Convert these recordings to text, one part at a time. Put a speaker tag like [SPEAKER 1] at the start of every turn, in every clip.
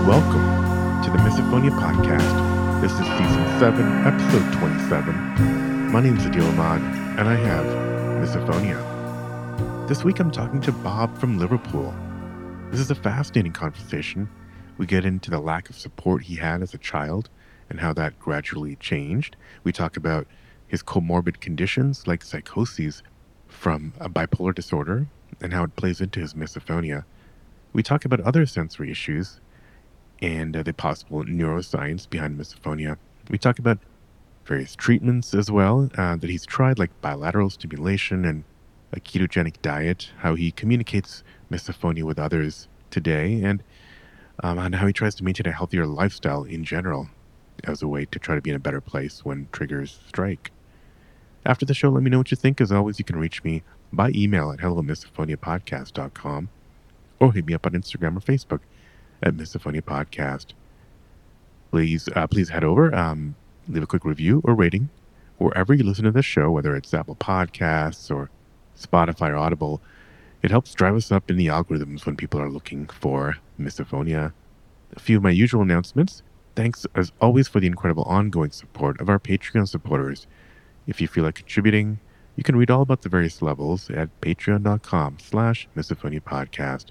[SPEAKER 1] Welcome to the Misophonia Podcast. This is Season 7, Episode 27. My name's Adil Ahmad, and I have Misophonia. This week I'm talking to Bob from Liverpool. This is a fascinating conversation. We get into the lack of support he had as a child and how that gradually changed. We talk about his comorbid conditions like psychoses from a bipolar disorder and how it plays into his misophonia. We talk about other sensory issues and the possible neuroscience behind misophonia. We talk about various treatments as well that he's tried, like bilateral stimulation and a ketogenic diet, how he communicates misophonia with others today, and how he tries to maintain a healthier lifestyle in general as a way to try to be in a better place when triggers strike. After the show, let me know what you think. As always, you can reach me by email at hellomisophoniapodcast.com or hit me up on Instagram or Facebook at Misophonia Podcast. Please head over, leave a quick review or rating wherever you listen to this show, whether it's Apple Podcasts or Spotify or Audible. It helps drive us up in the algorithms when people are looking for misophonia. A few of my usual announcements. Thanks, as always, for the incredible ongoing support of our Patreon supporters. If you feel like contributing, you can read all about the various levels at patreon.com/misophoniapodcast.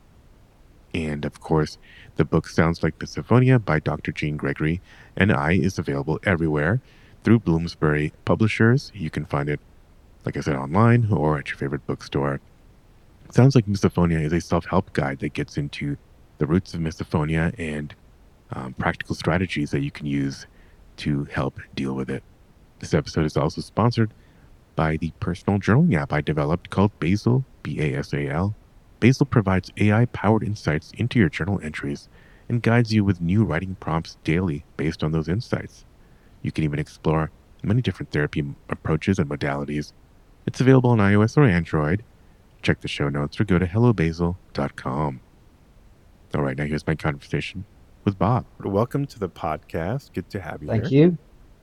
[SPEAKER 1] And, of course, the book Sounds Like Misophonia by Dr. Jean Gregory and I is available everywhere through Bloomsbury Publishers. You can find it, like I said, online or at your favorite bookstore. Sounds Like Misophonia is a self-help guide that gets into the roots of misophonia and practical strategies that you can use to help deal with it. This episode is also sponsored by the personal journaling app I developed called Basal, B-A-S-A-L. Basal provides AI-powered insights into your journal entries and guides you with new writing prompts daily based on those insights. You can even explore many different therapy approaches and modalities. It's available on iOS or Android. Check the show notes or go to hellobasal.com. All right, now here's my conversation with Bob. Welcome to the podcast. Good to have you here.
[SPEAKER 2] Thank you.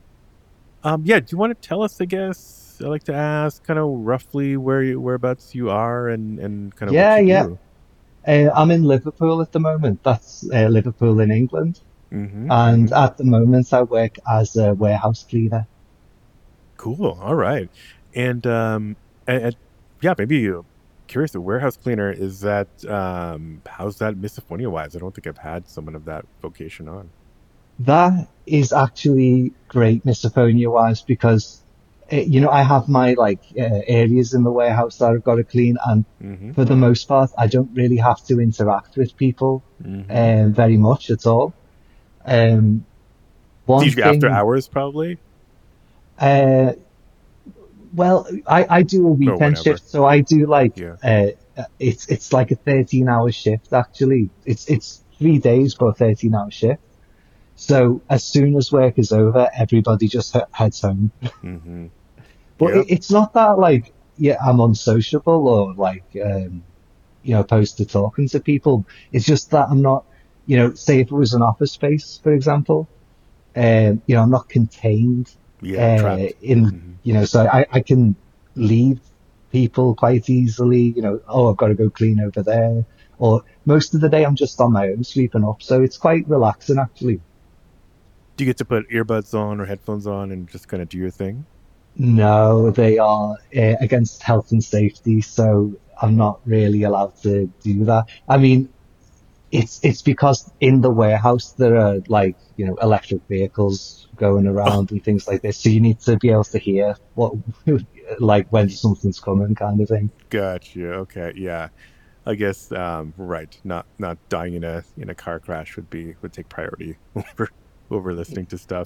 [SPEAKER 1] Do you want to tell us, I guess, I like to ask kind of roughly whereabouts you are and kind of what you do.
[SPEAKER 2] I'm in Liverpool at the moment. That's Liverpool in England.
[SPEAKER 1] Mm-hmm,
[SPEAKER 2] And at the moment I work as a warehouse cleaner.
[SPEAKER 1] Cool. All right. And maybe you're curious, a warehouse cleaner, is that, how's that misophonia wise? I don't think I've had someone of that vocation on.
[SPEAKER 2] That is actually great misophonia wise because, I have my areas in the warehouse that I've got to clean. And for the most part, I don't really have to interact with people very much at all.
[SPEAKER 1] Usually after hours, probably?
[SPEAKER 2] Well, I do a weekend shift, so I do it's like a 13-hour shift actually. It's 3 days but a 13-hour shift. So as soon as work is over, everybody just heads home. But it's not that I'm unsociable or opposed to talking to people. It's just that I'm not, say if it was an office space, for example, I'm not contained so I can leave people quite easily, I've got to go clean over there. Or most of the day I'm just on my own sweeping up. So it's quite relaxing actually.
[SPEAKER 1] Do you get to put earbuds on or headphones on and just kind of do your thing?
[SPEAKER 2] No, they are against health and safety, so I'm not really allowed to do that. I mean, it's because in the warehouse there are electric vehicles going around and things like this, so you need to be able to hear what when something's coming, kind of thing.
[SPEAKER 1] Gotcha. Okay, yeah. I guess right. Not dying in a car crash would take priority over listening to stuff.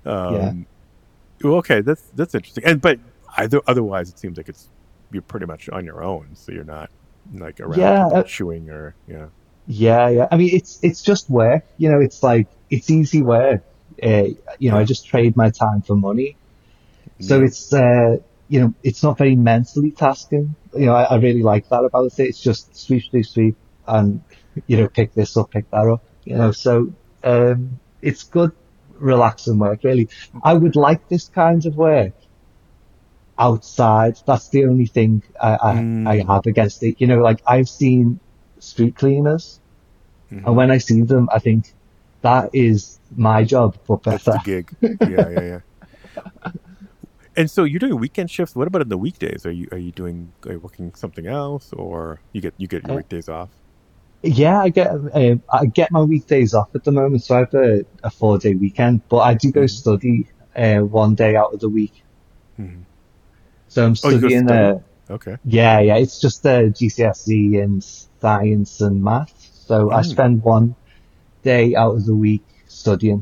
[SPEAKER 1] Okay, that's interesting. But otherwise, it seems like you're pretty much on your own, so you're not around people chewing or
[SPEAKER 2] Yeah. I mean, it's just work. It's easy work. I just trade my time for money, so it's it's not very mentally tasking. I really like that about it. It's just sweep, and pick this up, pick that up. So it's good, relaxing work, really. I would like this kind of work outside. That's the only thing I have against it. I've seen street cleaners, and when I see them, I think that is my job, but
[SPEAKER 1] That's
[SPEAKER 2] better.
[SPEAKER 1] the gig. Yeah. And so you're doing weekend shifts. What about in the weekdays? Are you working something else, or you get your
[SPEAKER 2] Uh,
[SPEAKER 1] weekdays off?
[SPEAKER 2] yeah, I get my weekdays off at the moment, so I have a 4 day weekend, but I do go
[SPEAKER 1] Hmm.
[SPEAKER 2] study 1 day out of the week.
[SPEAKER 1] Hmm.
[SPEAKER 2] So I'm
[SPEAKER 1] Oh, you go
[SPEAKER 2] studying
[SPEAKER 1] study? Okay.
[SPEAKER 2] yeah, it's just GCSE in science and math. So I
[SPEAKER 1] Mm.
[SPEAKER 2] spend 1 day out of the week studying.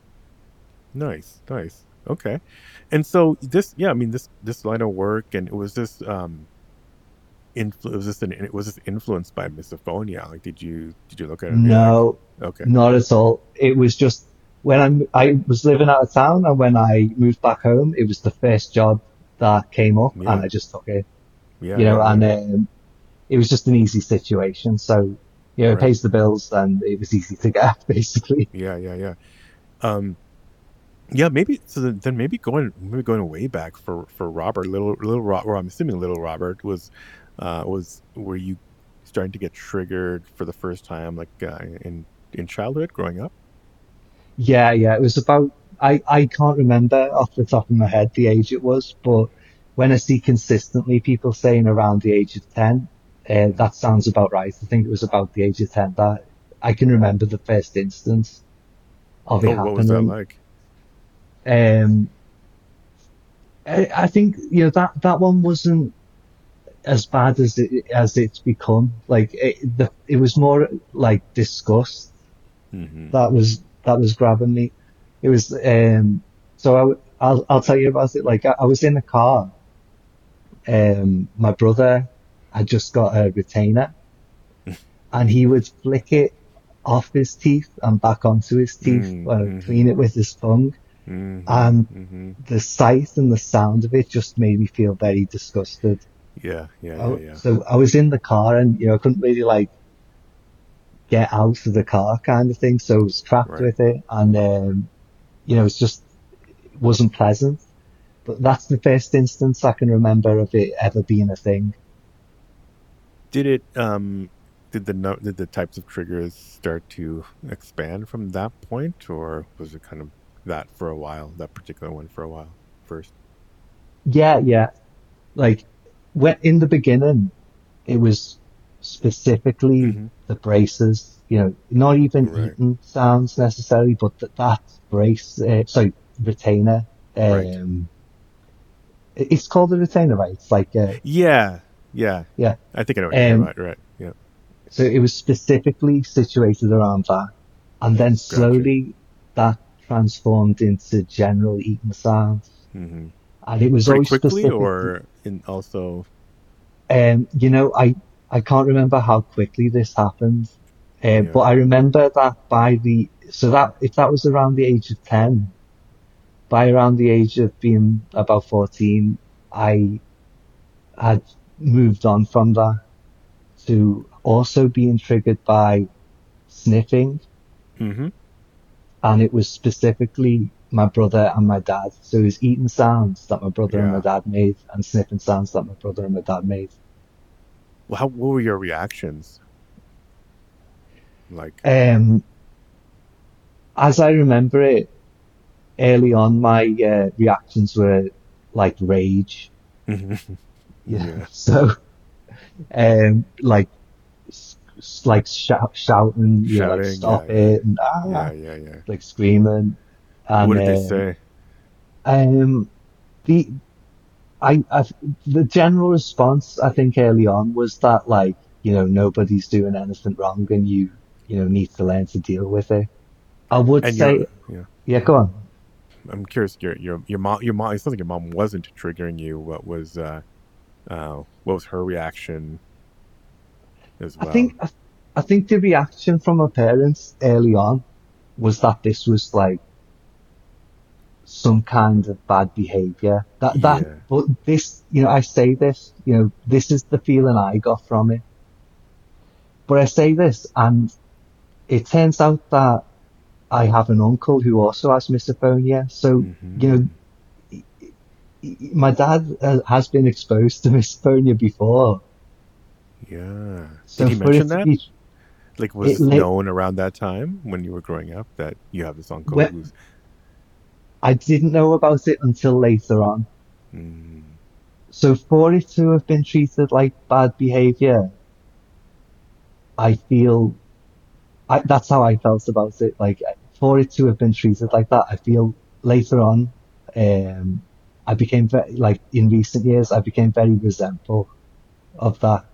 [SPEAKER 1] Nice. Okay. And so yeah, I mean, this line of work, and it was this was this influenced by misophonia? Like, did you look at it and be like,
[SPEAKER 2] No,
[SPEAKER 1] okay,
[SPEAKER 2] not at all. It was just when I was living out of town and when I moved back home, it was the first job that came up and
[SPEAKER 1] yeah,
[SPEAKER 2] I just took it,
[SPEAKER 1] yeah, yeah,
[SPEAKER 2] and
[SPEAKER 1] yeah,
[SPEAKER 2] it was just an easy situation. So, it
[SPEAKER 1] right,
[SPEAKER 2] pays the bills and it was easy to get basically.
[SPEAKER 1] yeah. Um, yeah, maybe so. Then maybe going way back for Robert, little Robert. Or I'm assuming little Robert was were you starting to get triggered for the first time, like in childhood, growing up?
[SPEAKER 2] Yeah, yeah. It was about, I can't remember off the top of my head the age it was, but when I see consistently people saying around the age of 10,
[SPEAKER 1] Mm.
[SPEAKER 2] that sounds about right. I think it was about the age of 10 that I can remember the first instance of it
[SPEAKER 1] Oh, what was that
[SPEAKER 2] happening.
[SPEAKER 1] like?
[SPEAKER 2] Um, I think, that one wasn't as bad as it's become. Like it was more like disgust
[SPEAKER 1] Hmm.
[SPEAKER 2] that was grabbing me. It was so I'll tell you about it. Like I was in a car. My brother had just got a retainer, and he would flick it off his teeth and back onto his teeth, clean
[SPEAKER 1] Mm-hmm.
[SPEAKER 2] it with his tongue,
[SPEAKER 1] Mm-hmm.
[SPEAKER 2] and
[SPEAKER 1] Mm-hmm.
[SPEAKER 2] the sight and the sound of it just made me feel very disgusted.
[SPEAKER 1] Yeah.
[SPEAKER 2] So I was in the car, and I couldn't really like get out of the car, kind of thing. So I was trapped
[SPEAKER 1] Right.
[SPEAKER 2] with it, and it's just it wasn't pleasant. But that's the first instance I can remember of it ever being a thing.
[SPEAKER 1] Did it did the types of triggers start to expand from that point, or was it kind of that for a while, that particular one for a while first?
[SPEAKER 2] Yeah, yeah. Like when in the beginning, it was specifically
[SPEAKER 1] Mm-hmm.
[SPEAKER 2] the braces. Not even
[SPEAKER 1] Right.
[SPEAKER 2] eating sounds necessarily, but that brace, sorry, retainer.
[SPEAKER 1] Right.
[SPEAKER 2] Um, it's called a retainer, right? It's like,
[SPEAKER 1] Yeah.
[SPEAKER 2] yeah.
[SPEAKER 1] I think I know what you mean.
[SPEAKER 2] Um,
[SPEAKER 1] Right. Yeah.
[SPEAKER 2] so it was specifically situated around that, and then
[SPEAKER 1] Gotcha.
[SPEAKER 2] slowly that transformed into general eating sounds.
[SPEAKER 1] Mm-hmm.
[SPEAKER 2] And it was
[SPEAKER 1] Pretty
[SPEAKER 2] always
[SPEAKER 1] quickly,
[SPEAKER 2] specific.
[SPEAKER 1] or in also.
[SPEAKER 2] I can't remember how quickly this happened, but
[SPEAKER 1] Yeah.
[SPEAKER 2] I remember that so that if that was around the age of 10, by around the age of being about 14, I had moved on from that to also being triggered by sniffing,
[SPEAKER 1] Mm-hmm.
[SPEAKER 2] and it was specifically my brother and my dad. So it was eating sounds that my brother and my
[SPEAKER 1] Yeah.
[SPEAKER 2] dad made, and sniffing sounds that my brother and my dad made.
[SPEAKER 1] Well, what were your reactions like?
[SPEAKER 2] Um, as I remember it, early on, my reactions were like rage. Yeah.
[SPEAKER 1] Yeah.
[SPEAKER 2] So, like, like shouting, like
[SPEAKER 1] Shouting.
[SPEAKER 2] stop
[SPEAKER 1] Yeah.
[SPEAKER 2] it, and
[SPEAKER 1] Yeah.
[SPEAKER 2] like screaming,
[SPEAKER 1] What
[SPEAKER 2] and
[SPEAKER 1] did they say?
[SPEAKER 2] the I the general response I think early on was that like nobody's doing anything wrong and you need to learn to deal with it. I would
[SPEAKER 1] And your
[SPEAKER 2] say,
[SPEAKER 1] yeah.
[SPEAKER 2] yeah, go on.
[SPEAKER 1] I'm curious. Your mom. It sounds like your mom wasn't triggering you. What was her reaction as
[SPEAKER 2] I
[SPEAKER 1] well?
[SPEAKER 2] think I think the reaction from my parents early on was that this was like some kind of bad behavior.
[SPEAKER 1] Yeah.
[SPEAKER 2] But this, I say this, this is the feeling I got from it. But I say this, and it turns out that I have an uncle who also has misophonia. So,
[SPEAKER 1] Hmm.
[SPEAKER 2] my dad has been exposed to misophonia before.
[SPEAKER 1] Yeah. Did
[SPEAKER 2] So
[SPEAKER 1] he
[SPEAKER 2] for
[SPEAKER 1] mention
[SPEAKER 2] it to
[SPEAKER 1] that?
[SPEAKER 2] be,
[SPEAKER 1] Like, was this known around that time when you were growing up that you have this uncle who's...
[SPEAKER 2] I didn't know about it until later on.
[SPEAKER 1] Mm.
[SPEAKER 2] So for it to have been treated like bad behavior, I feel that's how I felt about it. Like for it to have been treated like that, I feel later on, I became very, like in recent years, I became very resentful of that.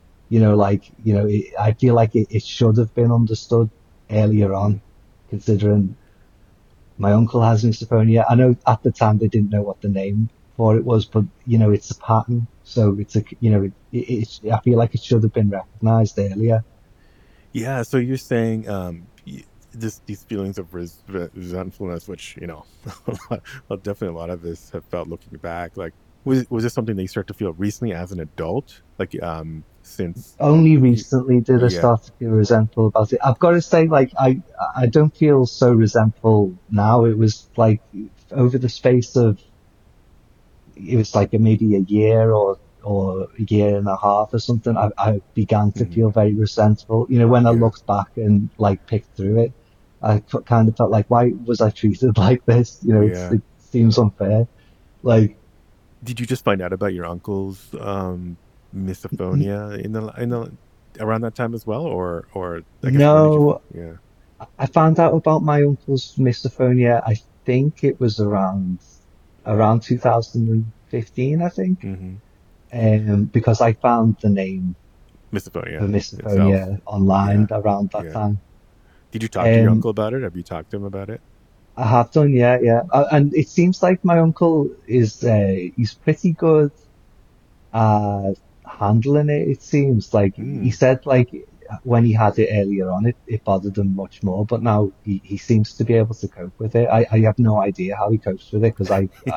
[SPEAKER 2] I feel like it should have been understood earlier on, considering my uncle has misophonia. I know at the time they didn't know what the name for it was, but it's a pattern. So it's I feel like it should have been recognized earlier.
[SPEAKER 1] Yeah. So you're saying, these feelings of resentfulness, which, well, definitely a lot of us have felt looking back. Like, was this something that you start to feel recently as an adult? Like, since
[SPEAKER 2] only recently did I start to feel resentful about it. I've got to say, like, I don't feel so resentful now. It was like over the space of, it was like maybe a year or a year and a half or something. I began to feel very resentful. When I looked back and like picked through it, I kind of felt like, why was I treated like this? It seems unfair. Like,
[SPEAKER 1] did you just find out about your uncle's misophonia in the around that time as well, or I guess when did you?
[SPEAKER 2] no,
[SPEAKER 1] Yeah.
[SPEAKER 2] I found out about my uncle's misophonia. I think it was around 2015, I think. Because I found the name
[SPEAKER 1] Misophonia
[SPEAKER 2] for
[SPEAKER 1] itself.
[SPEAKER 2] misophonia online around that time.
[SPEAKER 1] Did you talk to your uncle about it? Have you talked to him about it?
[SPEAKER 2] I have done, yeah. And it seems like my uncle is he's pretty good at handling it. It seems like he said, like, when he had it earlier on, it bothered him much more, but now he seems to be able to cope with it. I have no idea how he copes with it because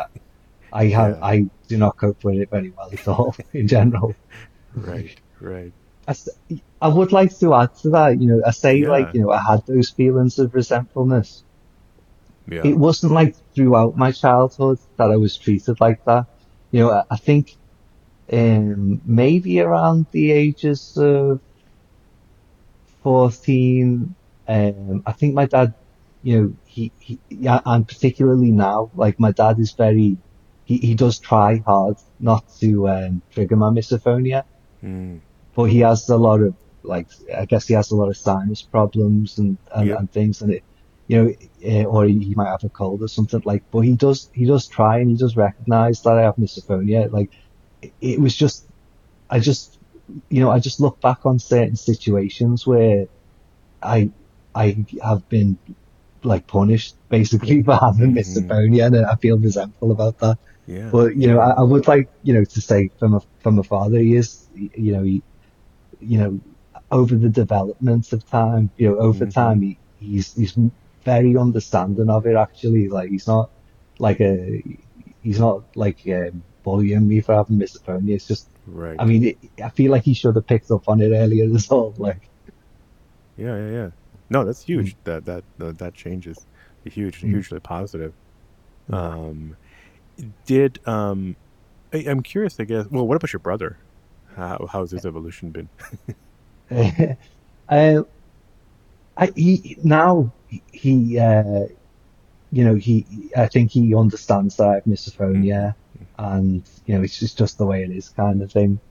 [SPEAKER 2] I do not cope with it very well at all in general.
[SPEAKER 1] Right.
[SPEAKER 2] I would like to add to that, I say, like, I had those feelings of resentfulness. It wasn't like throughout my childhood that I was treated like that. I think maybe around the ages of 14, I think my dad, yeah, and particularly now, like my dad is he does try hard not to trigger my misophonia, but he has a lot of, like, I guess he has a lot of sinus problems and things, and or he might have a cold or something, like, but he does try, and he does recognize that I have misophonia. Like, it was just, I just, I just look back on certain situations where I have been like punished basically for having misophonia, and I feel resentful about that. But I would like, to say from a father, he is, you know, over the development of time, over time, he's very understanding of it. Actually, like, like a, he's not like bullying me for having misophonia. It's just, I mean, I feel like he should have picked up on it earlier as well. Like,
[SPEAKER 1] yeah. No, that's huge. That change is hugely positive. I'm curious, I guess. Well, what about your brother? How's his evolution been?
[SPEAKER 2] He now I think he understands that I have misophonia, and it's just the way it is, kind of thing.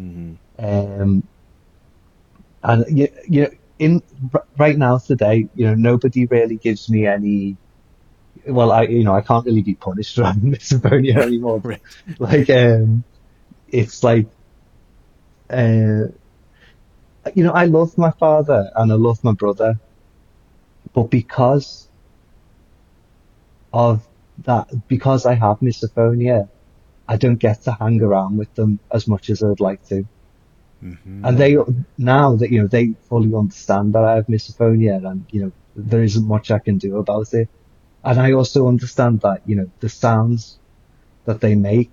[SPEAKER 2] And in right now today, nobody really gives me any. Well, I can't really be punished for having misophonia anymore. But, like, it's like, I love my father and I love my brother, but because I have misophonia, I don't get to hang around with them as much as I'd like to. And now that, they fully understand that I have misophonia, and, there isn't much I can do about it. And I also understand that, the sounds that they make,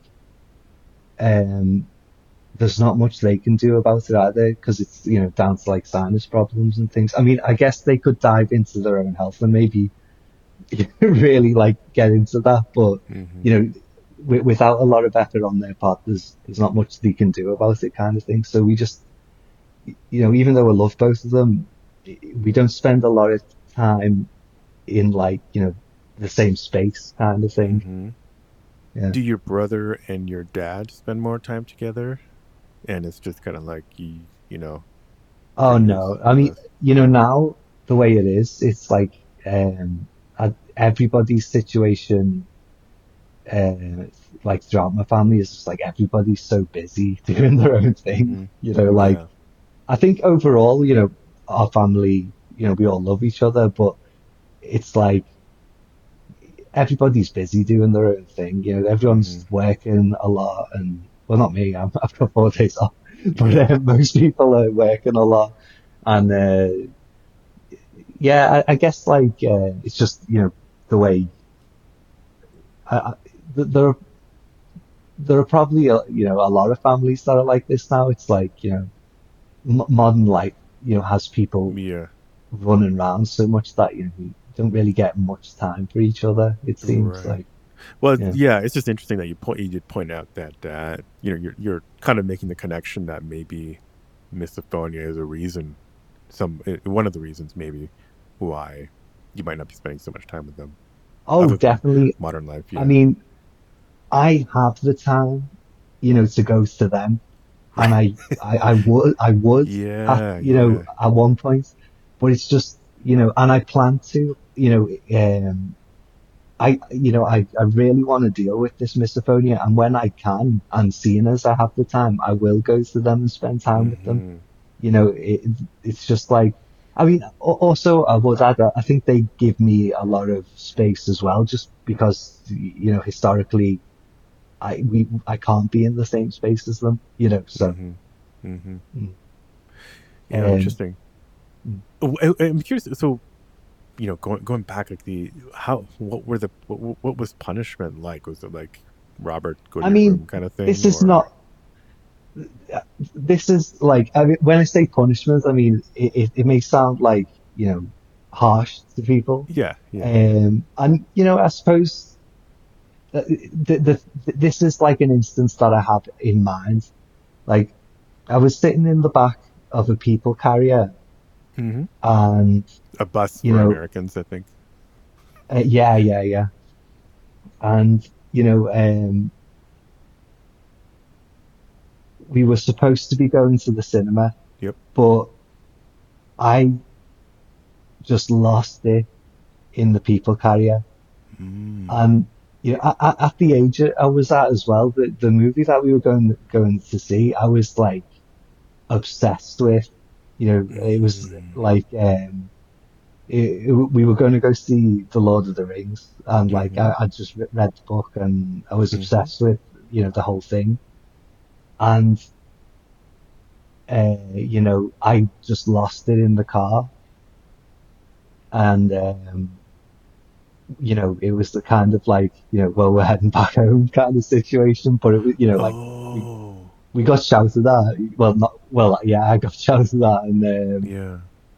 [SPEAKER 2] there's not much they can do about it either, because it's, down to like sinus problems and things. I mean, I guess they could dive into their own health and maybe really like get into that, but without a lot of effort on their part, there's not much they can do about it, kind of thing. So we just, even though I love both of them, we don't spend a lot of time in like, the same space kind of thing.
[SPEAKER 1] Mm-hmm.
[SPEAKER 2] Yeah.
[SPEAKER 1] Do your brother and your dad spend more time together? And it's just kind of like you know,
[SPEAKER 2] Oh
[SPEAKER 1] previous
[SPEAKER 2] no. I mean,
[SPEAKER 1] less.
[SPEAKER 2] now the way it is, it's like everybody's situation, uh, like throughout my family is just like everybody's so busy doing their own thing.
[SPEAKER 1] Mm-hmm.
[SPEAKER 2] Like
[SPEAKER 1] Yeah.
[SPEAKER 2] I think overall, our family, we all love each other, but it's like everybody's busy doing their own thing.
[SPEAKER 1] Mm-hmm.
[SPEAKER 2] Everyone's working a lot, and well, not me. I've got 4 days off, but
[SPEAKER 1] Yeah.
[SPEAKER 2] most people are working a lot, and yeah, I guess like it's just the way there are probably a lot of families that are like this now. It's like modern life has people
[SPEAKER 1] Yeah.
[SPEAKER 2] running around so much that we don't really get much time for each other. It seems
[SPEAKER 1] Right.
[SPEAKER 2] like
[SPEAKER 1] Well,
[SPEAKER 2] yeah.
[SPEAKER 1] yeah, it's just interesting that you did point out that you're kind of making the connection that maybe misophonia is a reason, one of the reasons maybe why you might not be spending so much time with them,
[SPEAKER 2] Oh,
[SPEAKER 1] other than
[SPEAKER 2] definitely.
[SPEAKER 1] modern life.
[SPEAKER 2] I
[SPEAKER 1] Yeah.
[SPEAKER 2] mean, I have the time, to go to them, and I would at
[SPEAKER 1] Yeah. Yeah.
[SPEAKER 2] at one point, but it's just and I plan to, I really want to deal with this misophonia, and when I can, and seeing as I have the time, I will go to them and spend time with them.
[SPEAKER 1] Mm-hmm.
[SPEAKER 2] It's just like, I mean, also I would add that I think they give me a lot of space as well, just because, historically I can't be in the same space as them, so,
[SPEAKER 1] Mm-hmm. Mm-hmm.
[SPEAKER 2] mm,
[SPEAKER 1] Yeah.
[SPEAKER 2] um,
[SPEAKER 1] Interesting.
[SPEAKER 2] mm.
[SPEAKER 1] I'm curious. So, going back, like what were what was punishment like? Was it like Robert, go to
[SPEAKER 2] I
[SPEAKER 1] your room
[SPEAKER 2] mean,
[SPEAKER 1] kind of
[SPEAKER 2] this
[SPEAKER 1] thing,
[SPEAKER 2] is
[SPEAKER 1] or?
[SPEAKER 2] not, this is like, I mean, when I say punishment, I mean, it may sound like, harsh to people.
[SPEAKER 1] Yeah. Yeah.
[SPEAKER 2] And, I suppose this is like an instance that I have in mind. Like, I was sitting in the back of a people carrier,
[SPEAKER 1] Mm-hmm.
[SPEAKER 2] and
[SPEAKER 1] A bus
[SPEAKER 2] you
[SPEAKER 1] for
[SPEAKER 2] know,
[SPEAKER 1] Americans, I think.
[SPEAKER 2] yeah, yeah, yeah, and we were supposed to be going to the cinema,
[SPEAKER 1] Yep.
[SPEAKER 2] but I just lost it in the people carrier,
[SPEAKER 1] Mm.
[SPEAKER 2] and at the age I was at as well, the movie that we were going to see, I was like obsessed with. It was
[SPEAKER 1] Mm.
[SPEAKER 2] like we were going to go see The Lord of the Rings, and like
[SPEAKER 1] Mm-hmm.
[SPEAKER 2] I just read the book, and I was
[SPEAKER 1] Mm-hmm.
[SPEAKER 2] obsessed with the whole thing, and I just lost it in the car, and it was the kind of like well, we're heading back home kind of situation, but it was like we
[SPEAKER 1] Oh.
[SPEAKER 2] we got shouted at. Well, not well, yeah, I got shouted at, and
[SPEAKER 1] Yeah.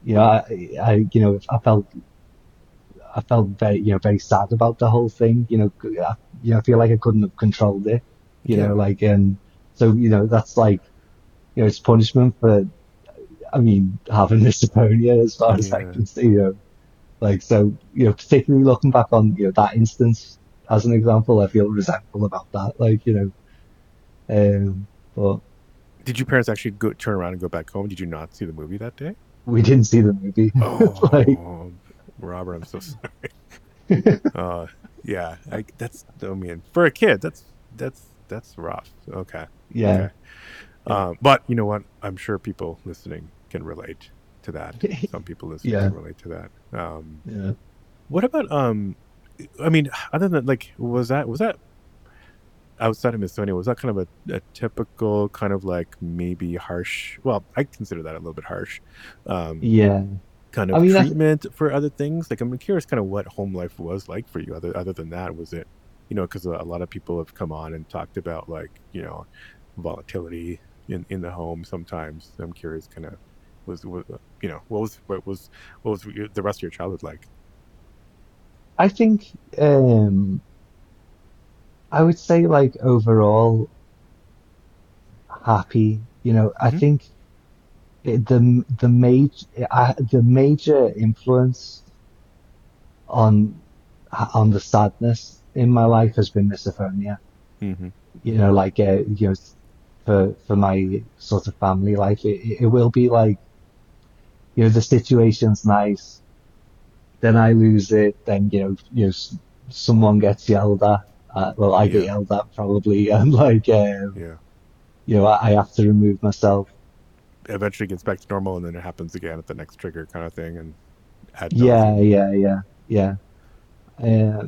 [SPEAKER 2] I felt very, very sad about the whole thing. I feel like I couldn't have controlled it.
[SPEAKER 1] Yeah.
[SPEAKER 2] Like, so that's like, it's punishment for, I mean, having misophonia as far as I
[SPEAKER 1] Yeah.
[SPEAKER 2] can see. Like, so particularly looking back on that instance as an example, I feel resentful about that. Like, but
[SPEAKER 1] Did your parents actually turn around and go back home? Did you not see the movie that day?
[SPEAKER 2] we didn't see the movie. It's like,
[SPEAKER 1] Oh, Robert, I'm so sorry. Uh, yeah. I mean, for a kid, that's rough. Okay.
[SPEAKER 2] yeah,
[SPEAKER 1] Okay.
[SPEAKER 2] yeah,
[SPEAKER 1] But you know what? I'm sure people listening can relate to that. Some people listening
[SPEAKER 2] yeah,
[SPEAKER 1] can relate to that.
[SPEAKER 2] yeah.
[SPEAKER 1] What about I mean, other than like, was that outside of Estonia? Was that kind of a typical kind of like maybe harsh? Well, I consider that a little bit harsh. Um,
[SPEAKER 2] Yeah.
[SPEAKER 1] kind
[SPEAKER 2] I
[SPEAKER 1] of
[SPEAKER 2] mean,
[SPEAKER 1] treatment for other things. Like, I'm curious, kind of what home life was like for you. Other than that, was it, because a lot of people have come on and talked about like volatility in the home sometimes. I'm curious, kind of was what was the rest of your childhood like?
[SPEAKER 2] I think, I would say like overall happy. I
[SPEAKER 1] Hmm.
[SPEAKER 2] think the major influence on the sadness in my life has been misophonia.
[SPEAKER 1] Mm-hmm.
[SPEAKER 2] Like for my sort of family life, it will be like, the situation's nice, then I lose it, then someone gets yelled at. Well, I get
[SPEAKER 1] Yeah.
[SPEAKER 2] yelled at probably, and like
[SPEAKER 1] Yeah.
[SPEAKER 2] I have to remove myself.
[SPEAKER 1] Eventually gets back to normal, and then it happens again at the next trigger, kind of thing, and ad
[SPEAKER 2] Yeah,
[SPEAKER 1] nauseum.
[SPEAKER 2] yeah, yeah, yeah. Uh,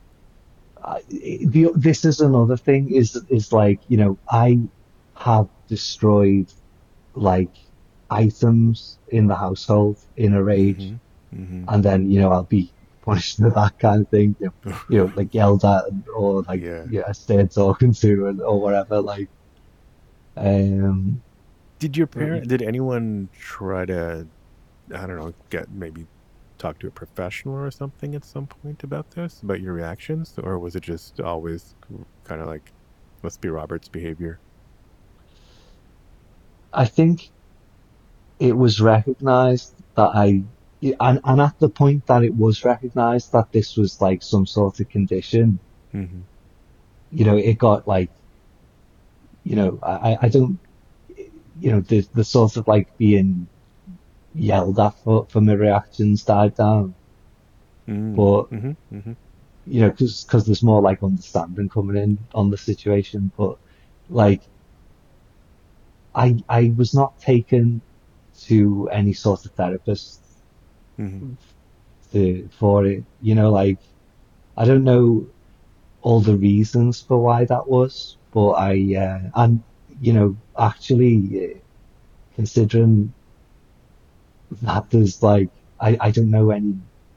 [SPEAKER 2] this is another thing is like, I have destroyed like items in the household in a rage,
[SPEAKER 1] Mm-hmm. Mm-hmm.
[SPEAKER 2] and then I'll be punished for that kind of thing. Like yelled at, or like
[SPEAKER 1] Yeah.
[SPEAKER 2] I stayed talking to, or whatever. Like, um,
[SPEAKER 1] Did anyone try to, I don't know, maybe talk to a professional or something at some point about this, about your reactions, or was it just always kind of like, must be Robert's behavior?
[SPEAKER 2] I think it was recognized that and at the point that it was recognized that this was like some sort of condition,
[SPEAKER 1] Mm-hmm.
[SPEAKER 2] it got like, I don't, the sort of like being yelled at for my reactions died down. But,
[SPEAKER 1] Mm-hmm. Mm-hmm.
[SPEAKER 2] cause there's more like understanding coming in on the situation. But like, I was not taken to any sort of therapist
[SPEAKER 1] Mm-hmm.
[SPEAKER 2] for it, like, I don't know all the reasons for why that was, but and, actually, considering that there's like, I don't know any,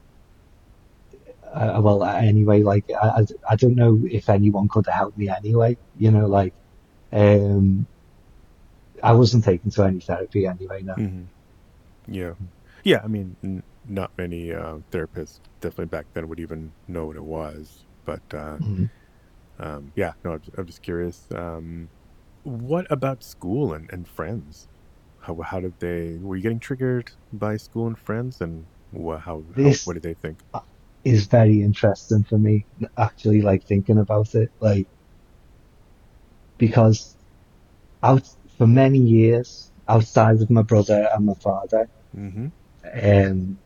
[SPEAKER 2] well, anyway, like, I don't know if anyone could have helped me anyway, like, um, I wasn't taken to any therapy anyway, no.
[SPEAKER 1] Mm-hmm. Yeah. Yeah. I mean, not many therapists definitely back then would even know what it was, but
[SPEAKER 2] Mhm.
[SPEAKER 1] yeah. No, I'm just curious. What about school and friends? How did they? Were you getting triggered by school and friends, and what
[SPEAKER 2] This
[SPEAKER 1] did they think?
[SPEAKER 2] is very interesting for me, actually, like thinking about it, like, because out for many years, outside of my brother and my father,
[SPEAKER 1] Mm-hmm.
[SPEAKER 2] um,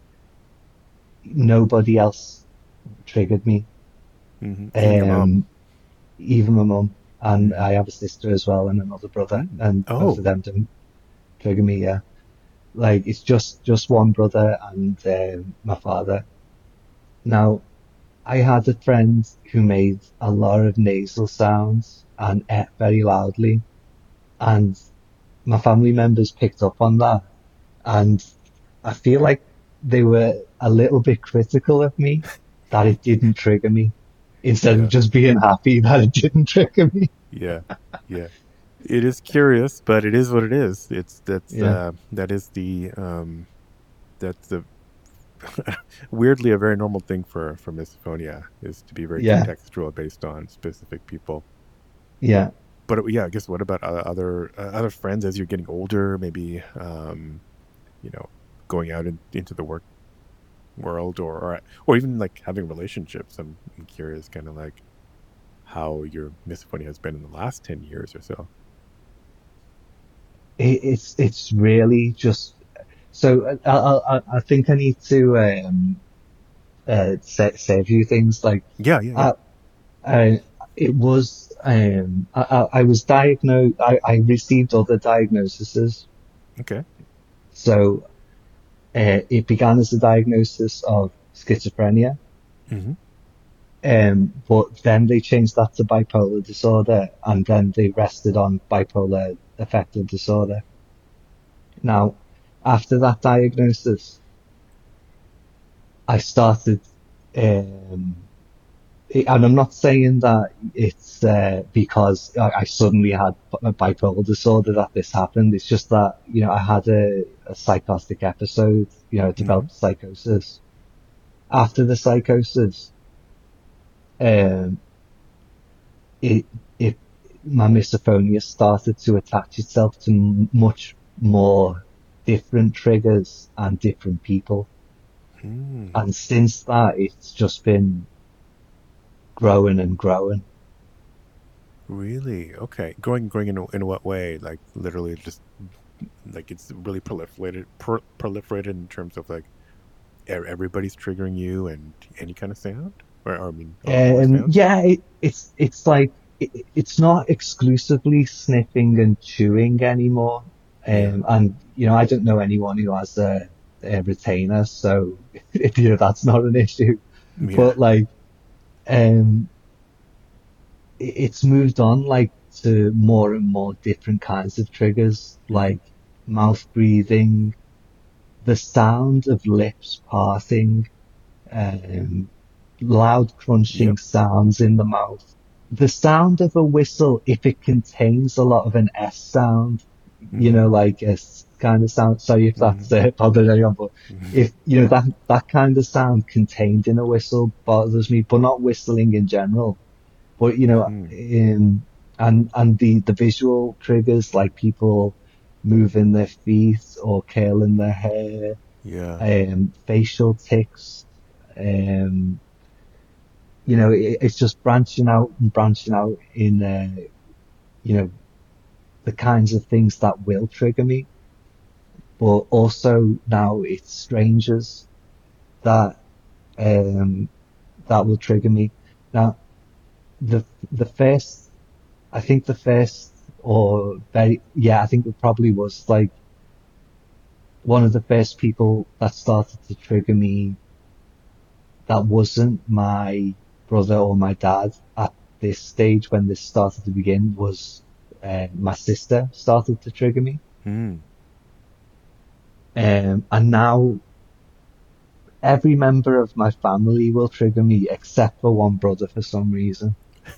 [SPEAKER 2] nobody else triggered me.
[SPEAKER 1] Mm-hmm. Even your mom.
[SPEAKER 2] Um, Even my mum, and
[SPEAKER 1] Mm-hmm.
[SPEAKER 2] I have a sister as well and another brother,
[SPEAKER 1] Mm.
[SPEAKER 2] and both of
[SPEAKER 1] Oh.
[SPEAKER 2] them don't trigger me. Yeah, like it's just one brother and my father. Now, I had a friend who made a lot of nasal sounds and ate very loudly, and my family members picked up on that, and I feel like they were a little bit critical of me that it didn't trigger me, instead of
[SPEAKER 1] Yeah.
[SPEAKER 2] just being happy that it didn't trigger me.
[SPEAKER 1] Yeah. Yeah. It is curious, but it is what it is.
[SPEAKER 2] Yeah,
[SPEAKER 1] That's the weirdly a very normal thing for misophonia is to be very
[SPEAKER 2] yeah,
[SPEAKER 1] contextual based on specific people.
[SPEAKER 2] yeah.
[SPEAKER 1] But yeah, I guess what about other friends as you're getting older? Maybe you know going out into the work world, or even like having relationships. I'm curious, kind of like how your misophonia has been in the last 10 years or so.
[SPEAKER 2] It's really just so. I think I need to say a few things. Like,
[SPEAKER 1] Yeah, yeah, yeah.
[SPEAKER 2] I, I it was I was diagnosed. I received other diagnoses.
[SPEAKER 1] Okay.
[SPEAKER 2] So it began as a diagnosis of schizophrenia.
[SPEAKER 1] Mm-hmm.
[SPEAKER 2] But then they changed that to bipolar disorder, and then they rested on bipolar affective disorder. Now, after that diagnosis, I started, and I'm not saying that it's because I suddenly had a bipolar disorder that this happened. It's just that, I had a psychotic episode,
[SPEAKER 1] Mm-hmm.
[SPEAKER 2] developed psychosis. After the psychosis, um, it, it, my misophonia started to attach itself to much more different triggers and different people. And since that, it's just been growing and growing.
[SPEAKER 1] Really? Okay. Growing in what way? Like literally just like it's really proliferated in terms of like everybody's triggering you and any kind of sound, or I mean, or sounds.
[SPEAKER 2] Yeah, it's like it's not exclusively sniffing and chewing anymore.
[SPEAKER 1] Yeah.
[SPEAKER 2] And I don't know anyone who has a retainer, so that's not an issue.
[SPEAKER 1] Yeah.
[SPEAKER 2] But like, um, it's moved on like to more and more different kinds of triggers,
[SPEAKER 1] Mm-hmm.
[SPEAKER 2] like mouth breathing, the sound of lips parting, um, loud crunching
[SPEAKER 1] Yep.
[SPEAKER 2] sounds in the mouth. The sound of a whistle, if it contains a lot of an S sound,
[SPEAKER 1] Mm-hmm.
[SPEAKER 2] like a kind of sound. Sorry if
[SPEAKER 1] Mm-hmm.
[SPEAKER 2] that's bothering anyone, but
[SPEAKER 1] Mm-hmm.
[SPEAKER 2] if, that kind of sound contained in a whistle bothers me, but not whistling in general. But,
[SPEAKER 1] Mm-hmm.
[SPEAKER 2] and the visual triggers like people moving their feet or curling their hair,
[SPEAKER 1] Yeah.
[SPEAKER 2] facial tics, um, it's just branching out and branching out in, you know, the kinds of things that will trigger me, but also now it's strangers that, um, that will trigger me. Now, the first, I think the first or very, yeah, I think it probably was like one of the first people that started to trigger me that wasn't my brother or my dad at this stage when this started to begin was my sister started to trigger me.
[SPEAKER 1] Mm.
[SPEAKER 2] And now every member of my family will trigger me except for one brother for some reason.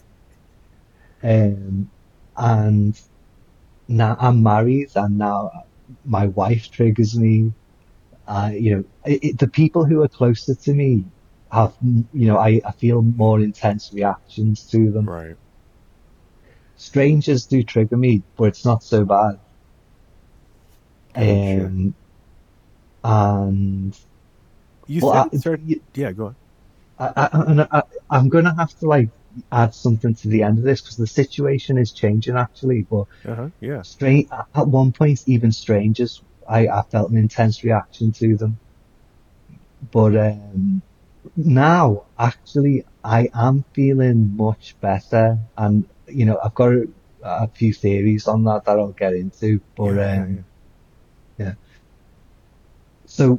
[SPEAKER 2] Um, and now I'm married and now my wife triggers me. The people who are closer to me have, I feel more intense reactions to them.
[SPEAKER 1] Right.
[SPEAKER 2] Strangers do trigger me, but it's not so bad.
[SPEAKER 1] Gotcha.
[SPEAKER 2] Um, and
[SPEAKER 1] You said
[SPEAKER 2] but
[SPEAKER 1] it started. Yeah. Go on.
[SPEAKER 2] I'm gonna have to like add something to the end of this because the situation is changing actually. But
[SPEAKER 1] Uh-huh. Yeah.
[SPEAKER 2] at one point, even strangers, I felt an intense reaction to them. But now, actually, I am feeling much better, and I've got a few theories on that I'll get into. But
[SPEAKER 1] Yeah. Yeah. Yeah.
[SPEAKER 2] yeah, so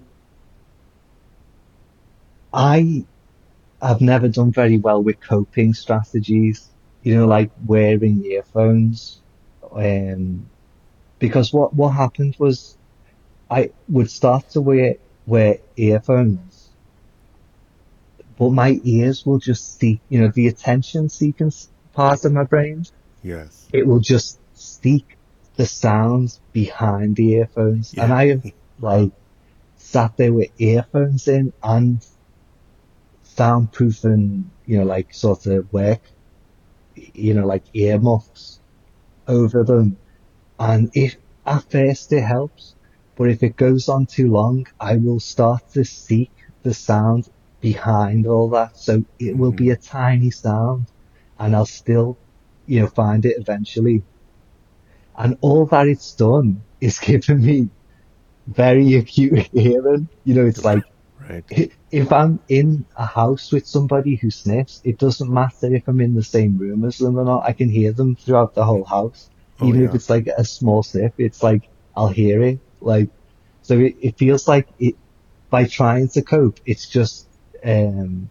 [SPEAKER 2] I have never done very well with coping strategies. Like wearing earphones, um, because what happened was I would start to wear earphones, but my ears will just seek, the attention seeking part of my brain.
[SPEAKER 1] Yes.
[SPEAKER 2] It will just seek the sounds behind the earphones.
[SPEAKER 1] Yeah.
[SPEAKER 2] And I have like sat there with earphones in and soundproofing, like sort of work, like earmuffs over them. And if at first it helps, but if it goes on too long, I will start to seek the sound behind all that. So it will be
[SPEAKER 1] Mm-hmm.
[SPEAKER 2] a tiny sound and I'll still, find it eventually. And all that it's done is given me very acute hearing. It's like
[SPEAKER 1] Right.
[SPEAKER 2] if I'm in a house with somebody who sniffs, it doesn't matter if I'm in the same room as them or not. I can hear them throughout the whole house.
[SPEAKER 1] Oh
[SPEAKER 2] Even if
[SPEAKER 1] yeah.
[SPEAKER 2] it's like a small sniff, it's like I'll hear it. Like, so it feels like by trying to cope, um,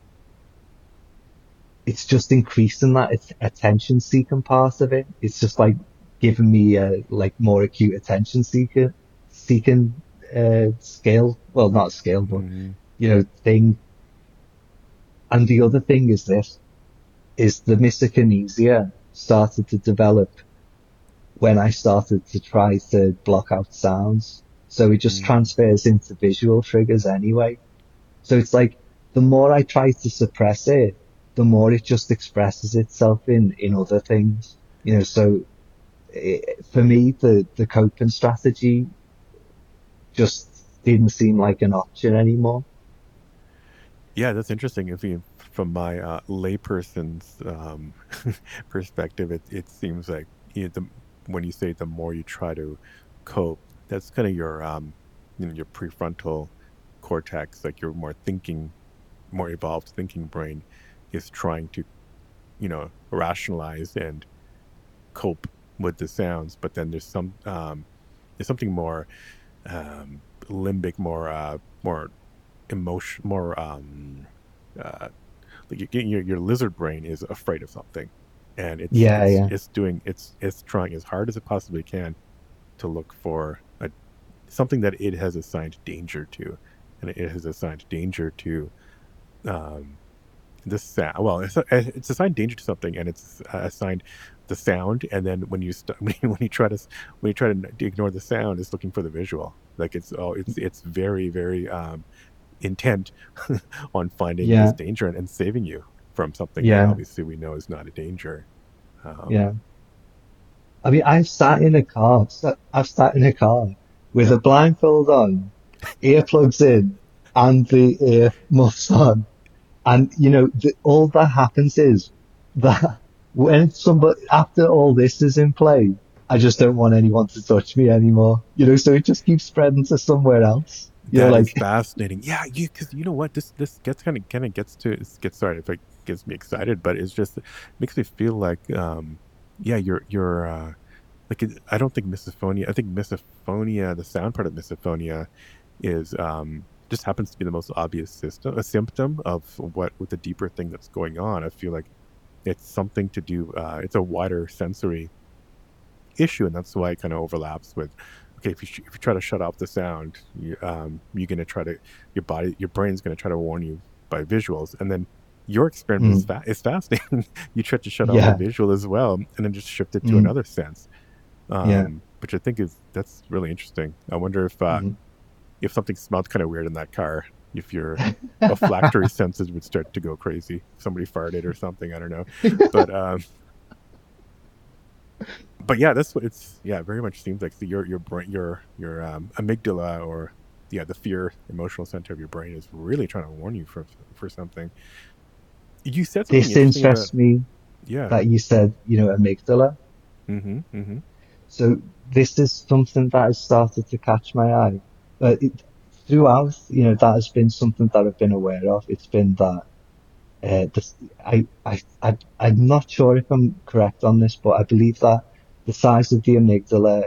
[SPEAKER 2] it's just increasing that attention seeking part of it. It's just like giving me a like more acute attention seeking skill. Well, not skill, but
[SPEAKER 1] Mm-hmm.
[SPEAKER 2] thing. And the other thing is this is the mysokinesia started to develop when I started to try to block out sounds. So it just
[SPEAKER 1] Mm.
[SPEAKER 2] transfers into visual triggers anyway. So it's like the more I try to suppress it, the more it just expresses itself in other things. So for me, the coping strategy just didn't seem like an option anymore.
[SPEAKER 1] Yeah, that's interesting. If you, from my layperson's perspective, it seems like when you say the more you try to cope, that's kind of your prefrontal cortex, like your more evolved thinking brain, is trying to rationalize and cope with the sounds. But then there's something more limbic, more emotion, more uh, like your lizard brain is afraid of something, and
[SPEAKER 2] Yeah, yeah.
[SPEAKER 1] it's trying as hard as it possibly can to look for something that it has assigned danger to, and it has assigned danger to um, this sound. Well, it's assigned danger to something, and it's assigned the sound. And then when you try to ignore the sound, it's looking for the visual. Like it's very very intent on finding this
[SPEAKER 2] Yeah,
[SPEAKER 1] danger and saving you from something that
[SPEAKER 2] yeah,
[SPEAKER 1] obviously we know is not a danger. Um,
[SPEAKER 2] yeah. I mean, I've sat in a car with a blindfold on, earplugs in, and the ear muffs on. And, all that happens is that when somebody, after all this is in play, I just don't want anyone to touch me anymore. So it just keeps spreading to somewhere else.
[SPEAKER 1] that is
[SPEAKER 2] Like,
[SPEAKER 1] fascinating. Yeah, because you know what, this gets kind of gets started. If it gets me excited, but it's just it makes me feel like yeah, you're I don't think misophonia. I think misophonia, the sound part of misophonia, is just happens to be the most obvious a symptom of what with the deeper thing that's going on. I feel like it's something to do. It's a wider sensory issue, and that's why it kind of overlaps with. Okay, if you try to shut off the sound, you're gonna try to your brain's gonna try to warn you by visuals, and then your experiment
[SPEAKER 2] mm,
[SPEAKER 1] is fascinating. You try to shut off the
[SPEAKER 2] yeah,
[SPEAKER 1] visual as well, and then just shift it to
[SPEAKER 2] mm,
[SPEAKER 1] another sense,
[SPEAKER 2] yeah,
[SPEAKER 1] which I think that's really interesting. I wonder
[SPEAKER 2] mm.
[SPEAKER 1] if something smelled kind of weird in that car, if your olfactory senses would start to go crazy. If somebody farted or something, I don't know, but yeah, that's what it's. Yeah, it very much seems like your brain, your amygdala, or yeah, the fear emotional center of your brain is really trying to warn you for something. You said something
[SPEAKER 2] This
[SPEAKER 1] interesting about
[SPEAKER 2] interests me
[SPEAKER 1] yeah.
[SPEAKER 2] that you said, amygdala.
[SPEAKER 1] Mm-hmm. Mm-hmm.
[SPEAKER 2] So this is something that has started to catch my eye. But throughout, that has been something that I've been aware of. It's been that this, I'm not sure if I'm correct on this, but I believe that the size of the amygdala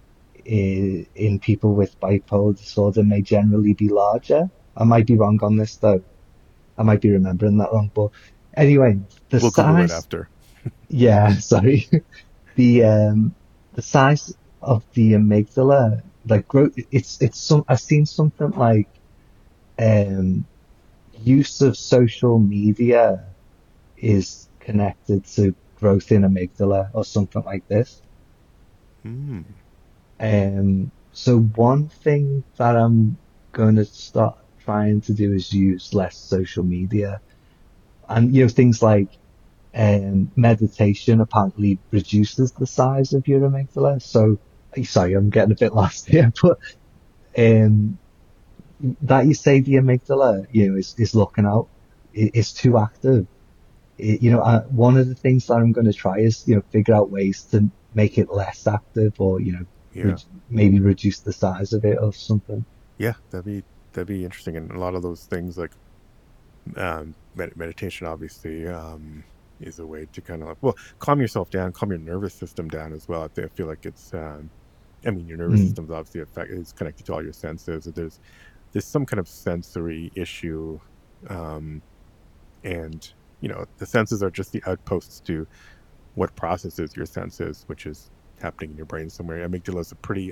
[SPEAKER 2] in people with bipolar disorder may generally be larger. I might be wrong on this though. I might be remembering that wrong, but anyway, the
[SPEAKER 1] We'll Google it
[SPEAKER 2] size,
[SPEAKER 1] after.
[SPEAKER 2] yeah, sorry. the the size of the amygdala, like it's some I've seen something like um use of social media is connected to growth in amygdala or something like this.
[SPEAKER 1] Mm.
[SPEAKER 2] So one thing that I'm going to start trying to do is use less social media, and things like meditation apparently reduces the size of your amygdala. So sorry, I'm getting a bit lost here, but um, that you say the amygdala, is looking out, is too active. One of the things that I'm going to try is, figure out ways to make it less active or,
[SPEAKER 1] Yeah.
[SPEAKER 2] maybe reduce the size of it or something.
[SPEAKER 1] Yeah, that'd be interesting. And a lot of those things like meditation obviously is a way to kind of like, well, calm yourself down, calm your nervous system down as well. I feel like it's I mean, your nervous
[SPEAKER 2] Mm,
[SPEAKER 1] system's obviously is connected to all your senses. There's some kind of sensory issue, um, and the senses are just the outposts to what processes your senses, which is happening in your brain somewhere. Amygdala is a pretty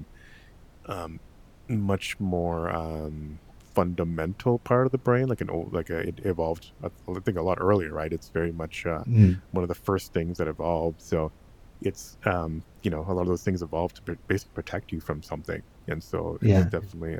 [SPEAKER 1] um, much more fundamental part of the brain, like it evolved, I think, a lot earlier, right? It's very much
[SPEAKER 2] mm,
[SPEAKER 1] one of the first things that evolved. So it's a lot of those things evolved to basically protect you from something, and so it's
[SPEAKER 2] yeah,
[SPEAKER 1] definitely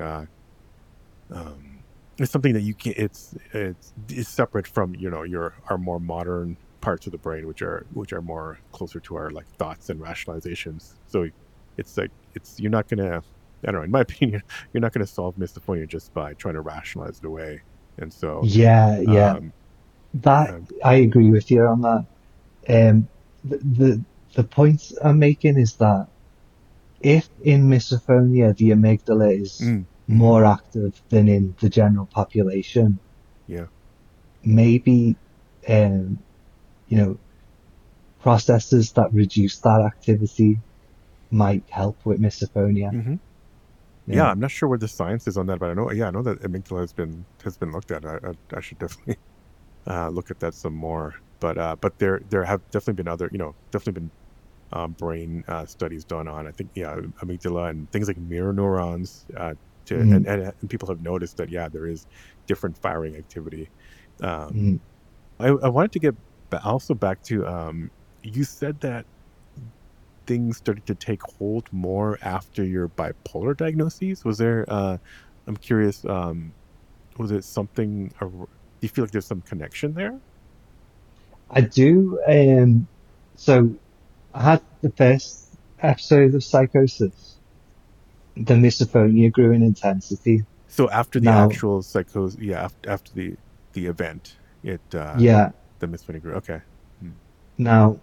[SPEAKER 1] um, it's something that you can. It's separate from your our more modern parts of the brain, which are more closer to our like thoughts and rationalizations. So it's like you're not gonna. I don't know. In my opinion, you're not going to solve misophonia just by trying to rationalize it away. And so,
[SPEAKER 2] Yeah.
[SPEAKER 1] um,
[SPEAKER 2] That I agree with you on that. Um, the point I'm making is that if in misophonia the amygdala is
[SPEAKER 1] mm-hmm.
[SPEAKER 2] more active than in the general population,
[SPEAKER 1] Yeah.
[SPEAKER 2] maybe um, you know, processes that reduce that activity might help with misophonia.
[SPEAKER 1] Mm-hmm. Yeah,
[SPEAKER 2] Yeah.
[SPEAKER 1] I'm not sure where the science is on that, but I know. Yeah, I know that amygdala has been looked at. I should definitely look at that some more. But there have definitely been other, definitely been brain studies done on, I think, yeah, amygdala and things like mirror neurons.
[SPEAKER 2] Mm,
[SPEAKER 1] And people have noticed that, yeah, there is different firing activity. Um,
[SPEAKER 2] mm.
[SPEAKER 1] I wanted to get also back to, you said that things started to take hold more after your bipolar diagnoses. Was there? I'm curious. Was it something? Do you feel like there's some connection there?
[SPEAKER 2] I do. So I had the first episode of psychosis. The misophonia grew in intensity.
[SPEAKER 1] So after the
[SPEAKER 2] Now,
[SPEAKER 1] actual psychosis, yeah, after the event, it
[SPEAKER 2] yeah,
[SPEAKER 1] the misspending grew. Okay. Hmm.
[SPEAKER 2] now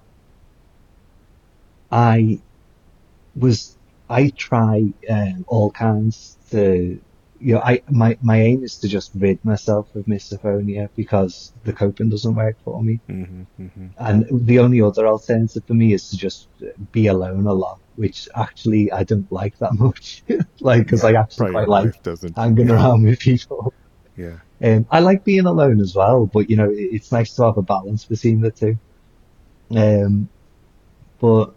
[SPEAKER 2] I was, I try all kinds to, my aim is to just rid myself of misophonia because the coping doesn't work for me.
[SPEAKER 1] Mm-hmm, mm-hmm.
[SPEAKER 2] And the only other alternative for me is to just be alone a lot, which actually I don't like that much. Like, because I
[SPEAKER 1] Yeah,
[SPEAKER 2] actually
[SPEAKER 1] probably
[SPEAKER 2] quite
[SPEAKER 1] your
[SPEAKER 2] like
[SPEAKER 1] wife doesn't.
[SPEAKER 2] hanging
[SPEAKER 1] Yeah,
[SPEAKER 2] around with people.
[SPEAKER 1] yeah.
[SPEAKER 2] I like being alone as well, but it's nice to have a balance between the two. Um, but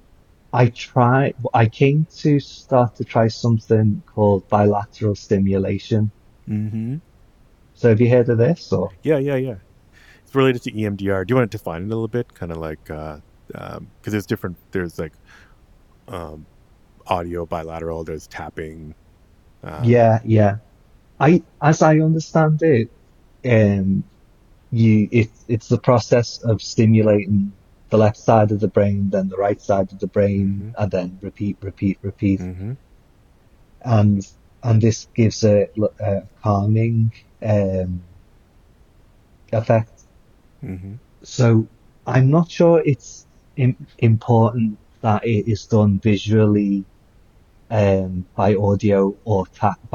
[SPEAKER 2] I came to start to try something called bilateral stimulation.
[SPEAKER 1] Mm-hmm.
[SPEAKER 2] So have you heard of this or?
[SPEAKER 1] Yeah, yeah, yeah. It's related to EMDR. Do you want to define it a little bit? Kind of like, because there's different. There's like um, audio bilateral. There's tapping. Um,
[SPEAKER 2] Yeah. As I understand it, um, it's the process of stimulating the left side of the brain, then the right side of the brain,
[SPEAKER 1] mm-hmm,
[SPEAKER 2] and then repeat.
[SPEAKER 1] mm-hmm,
[SPEAKER 2] And, and this gives a calming, um, effect.
[SPEAKER 1] mm-hmm,
[SPEAKER 2] So I'm not sure it's important that it is done visually, by audio or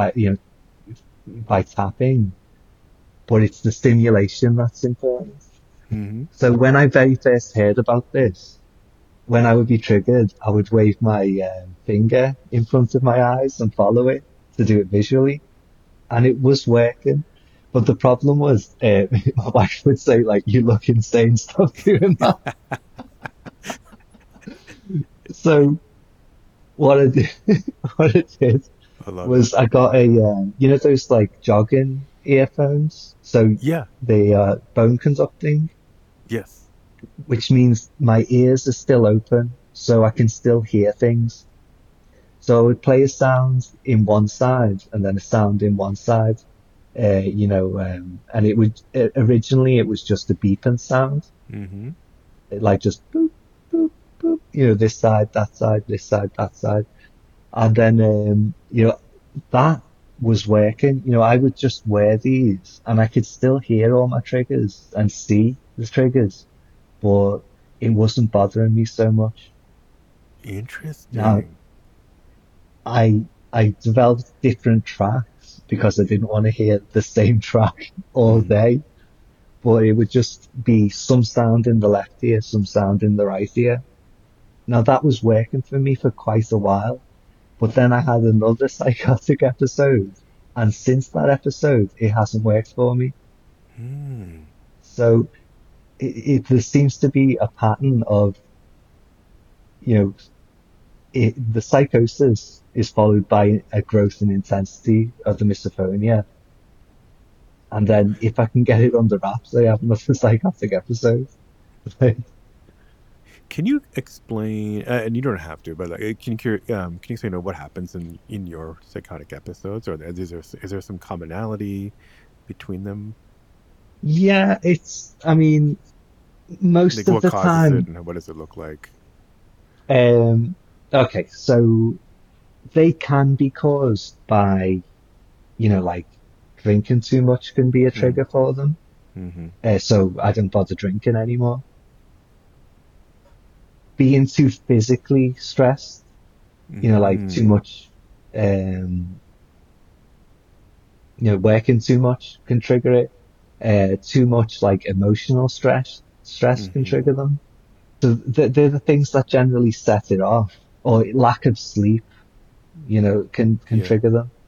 [SPEAKER 2] by tapping, but it's the stimulation that's important.
[SPEAKER 1] mm-hmm.
[SPEAKER 2] So when I very first heard about this, when I would be triggered, I would wave my finger in front of my eyes and follow it to do it visually, and it was working. But the problem was, my wife would say, like, "You look insane, stop doing that." So what I did, what I did
[SPEAKER 1] I love it.
[SPEAKER 2] was I got those like jogging earphones. So
[SPEAKER 1] Yeah.
[SPEAKER 2] they are bone conducting,
[SPEAKER 1] Yes.
[SPEAKER 2] which means my ears are still open, so I can still hear things. So I would play a sound in one side and then a sound in one side, and originally it was just a beeping sound,
[SPEAKER 1] Mm-hmm.
[SPEAKER 2] like just boop, boop, boop, this side, that side, this side, that side. And then, that was working. I would just wear these and I could still hear all my triggers and see the triggers, but it wasn't bothering me so much. Now,
[SPEAKER 1] Interesting.
[SPEAKER 2] I developed different tracks because I didn't want to hear the same track all
[SPEAKER 1] Mm-hmm.
[SPEAKER 2] day, but it would just be some sound in the left ear, some sound in the right ear. Now that was working for me for quite a while, but then I had another psychotic episode, and since that episode, it hasn't worked for me.
[SPEAKER 1] Mm.
[SPEAKER 2] So there seems to be a pattern of, you know, the psychosis is followed by a growth in intensity of the misophonia. And then if I can get it under wraps, I have another psychotic episode.
[SPEAKER 1] Can you explain? And you don't have to, but like, can you explain what happens in your psychotic episodes, or is there some commonality between them?
[SPEAKER 2] Yeah, I mean, most
[SPEAKER 1] Like,
[SPEAKER 2] of
[SPEAKER 1] what
[SPEAKER 2] the
[SPEAKER 1] causes it,
[SPEAKER 2] time,
[SPEAKER 1] and what does it look like?
[SPEAKER 2] um, okay, so they can be caused by, like drinking too much can be a
[SPEAKER 1] Mm.
[SPEAKER 2] trigger for them.
[SPEAKER 1] Mm-hmm.
[SPEAKER 2] So I don't bother drinking anymore. Being too physically stressed, like too
[SPEAKER 1] Mm-hmm.
[SPEAKER 2] much, working too much can trigger it. Too much like emotional stress can
[SPEAKER 1] Mm-hmm.
[SPEAKER 2] trigger them. So they're the things that generally set it off. Or lack of sleep, can
[SPEAKER 1] Yeah.
[SPEAKER 2] trigger them.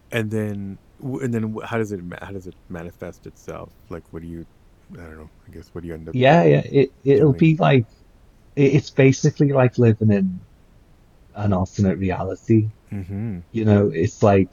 [SPEAKER 1] How does it manifest itself? Like, what do you? I don't know. I guess what do you end up
[SPEAKER 2] Yeah. It'll
[SPEAKER 1] doing?
[SPEAKER 2] be like it's basically like living in an alternate reality.
[SPEAKER 1] Mm-hmm.
[SPEAKER 2] It's like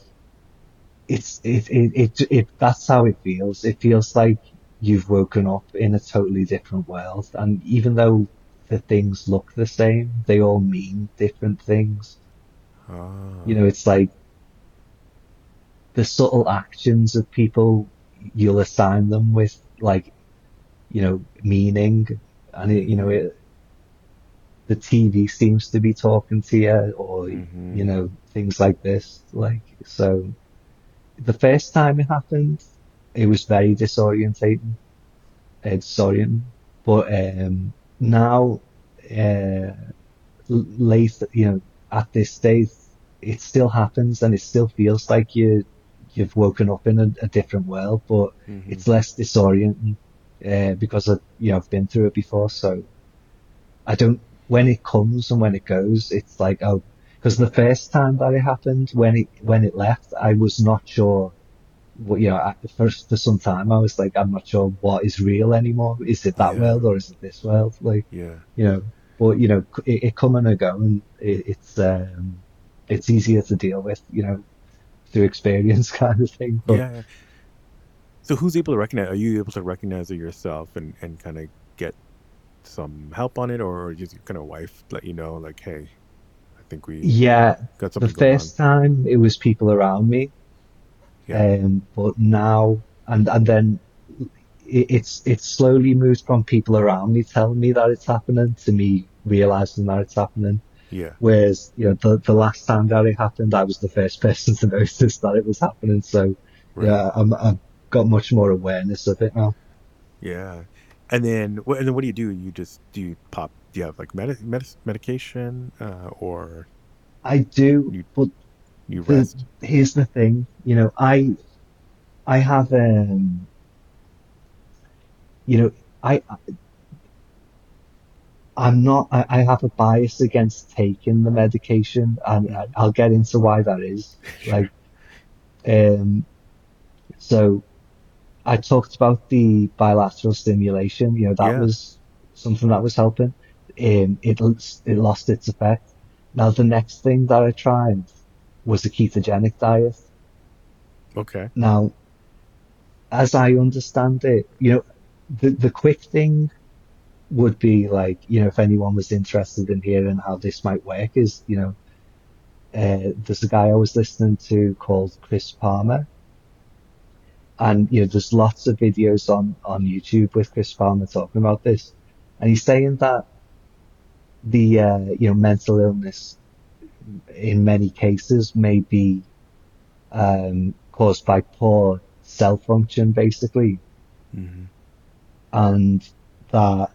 [SPEAKER 2] that's how it feels. It feels like you've woken up in a totally different world, and even though the things look the same, they all mean different things.
[SPEAKER 1] Ah.
[SPEAKER 2] It's like the subtle actions of people, you'll assign them with like, meaning, and
[SPEAKER 1] Mm-hmm.
[SPEAKER 2] the TV seems to be talking to you, or
[SPEAKER 1] Mm-hmm.
[SPEAKER 2] things like this. Like, so the first time it happened, it was very disorienting. But now, uh, late, at this stage, it still happens, and it still feels like you've woken up in a different world, but
[SPEAKER 1] Mm-hmm.
[SPEAKER 2] it's less disorienting, because I've been through it before. So I don't, when it comes and when it goes, it's like, oh, because the first time that it happened, when it left, I was not sure what, for some time, I was like, I'm not sure what is real anymore. Is it that
[SPEAKER 1] Yeah.
[SPEAKER 2] world or is it this world? Like,
[SPEAKER 1] Yeah.
[SPEAKER 2] you know, but it coming and going, it's easier to deal with, through experience kind of thing. But
[SPEAKER 1] Yeah. So who's able to recognize? Are you able to recognize it yourself and kind of get some help on it, or just your kind of wife let you know, like, hey, I think we
[SPEAKER 2] yeah,
[SPEAKER 1] got
[SPEAKER 2] the
[SPEAKER 1] something going on.
[SPEAKER 2] first time it was people around me.
[SPEAKER 1] Yeah.
[SPEAKER 2] But now and then it's slowly moved from people around me telling me that it's happening to me realizing that it's happening.
[SPEAKER 1] Yeah.
[SPEAKER 2] Whereas, the last time that it happened, I was the first person to notice that it was happening. So
[SPEAKER 1] Right.
[SPEAKER 2] yeah, I've got much more awareness of it now.
[SPEAKER 1] Yeah. And then what do you do? You just do you pop? Do you have like medication, or
[SPEAKER 2] I do,
[SPEAKER 1] you
[SPEAKER 2] but
[SPEAKER 1] you rest?
[SPEAKER 2] here's the thing, I have, you know, I, I'm not, I have a bias against taking the medication, and
[SPEAKER 1] Hmm.
[SPEAKER 2] I'll get into why that is.
[SPEAKER 1] Sure.
[SPEAKER 2] Like, um, so I talked about the bilateral stimulation, that
[SPEAKER 1] Yeah.
[SPEAKER 2] was something that was helping. It lost its effect. Now, the next thing that I tried was a ketogenic diet.
[SPEAKER 1] Okay.
[SPEAKER 2] Now, as I understand it, the quick thing would be like, if anyone was interested in hearing how this might work is, there's a guy I was listening to called Chris Palmer, and there's lots of videos on YouTube with Chris Palmer talking about this, and he's saying that the mental illness in many cases may be caused by poor cell function, basically,
[SPEAKER 1] Hmm.
[SPEAKER 2] and that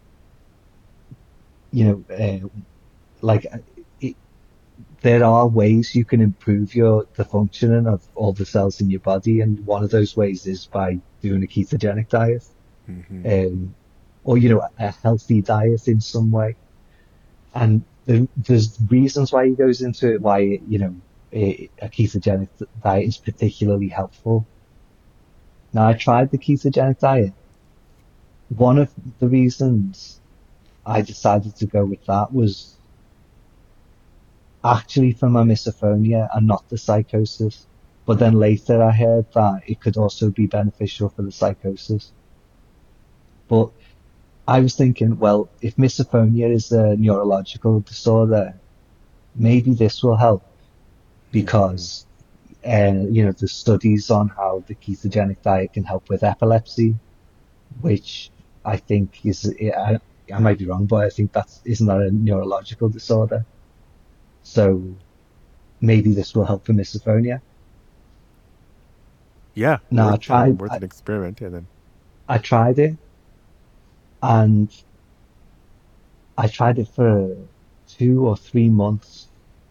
[SPEAKER 2] you know like it, there are ways you can improve the functioning of all the cells in your body, and one of those ways is by doing a ketogenic diet,
[SPEAKER 1] Hmm.
[SPEAKER 2] um, or a healthy diet in some way. And there's reasons why he goes into it, why a ketogenic diet is particularly helpful. Now, I tried the ketogenic diet. One of the reasons I decided to go with that was actually for my misophonia and not the psychosis. But then later I heard that it could also be beneficial for the psychosis. But I was thinking, well, if misophonia is a neurological disorder, maybe this will help,
[SPEAKER 1] Hmm.
[SPEAKER 2] because, the studies on how the ketogenic diet can help with epilepsy, which I think I might be wrong, but I think isn't that a neurological disorder? So maybe this will help for misophonia.
[SPEAKER 1] Yeah,
[SPEAKER 2] Now
[SPEAKER 1] worth an experiment, and then
[SPEAKER 2] I tried it, and I tried it for 2 or 3 months,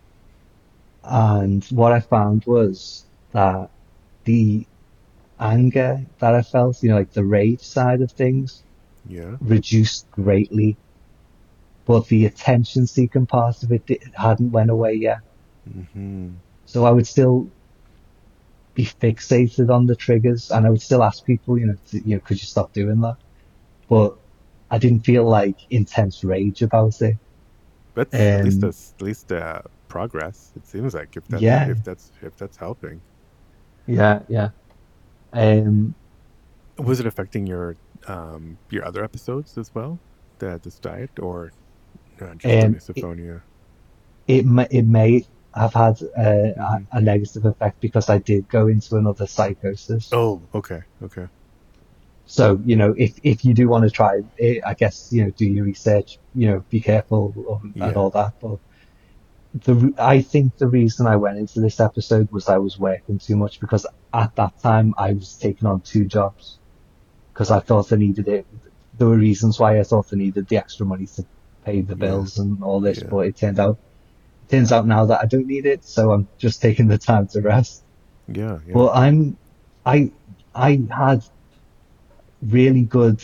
[SPEAKER 2] and what I found was that the anger that I felt, like the rage side of things,
[SPEAKER 1] yeah,
[SPEAKER 2] reduced greatly, but the attention seeking part of it hadn't went away yet.
[SPEAKER 1] mm-hmm.
[SPEAKER 2] So I would still be fixated on the triggers, and I would still ask people, could you stop doing that? But I didn't feel like intense rage about it.
[SPEAKER 1] That's
[SPEAKER 2] Um,
[SPEAKER 1] at least progress. It seems like
[SPEAKER 2] yeah,
[SPEAKER 1] if that's helping.
[SPEAKER 2] yeah, yeah. Um,
[SPEAKER 1] Was it affecting your other episodes as well? This diet, or just the
[SPEAKER 2] um,
[SPEAKER 1] misophonia?
[SPEAKER 2] it may have had
[SPEAKER 1] Mm-hmm.
[SPEAKER 2] a negative effect because I did go into another psychosis.
[SPEAKER 1] Oh, okay, okay.
[SPEAKER 2] So, if you do want to try it, I guess, do your research, be careful and
[SPEAKER 1] Yeah.
[SPEAKER 2] all that. But I think the reason I went into this episode was I was working too much because at that time I was taking on 2 jobs because I thought I needed it. There were reasons why I thought I needed the extra money to pay the
[SPEAKER 1] Yeah.
[SPEAKER 2] bills and all this,
[SPEAKER 1] Yeah.
[SPEAKER 2] but it turns out now that I don't need it, so I'm just taking the time to rest.
[SPEAKER 1] Yeah. Yeah.
[SPEAKER 2] But I I had really good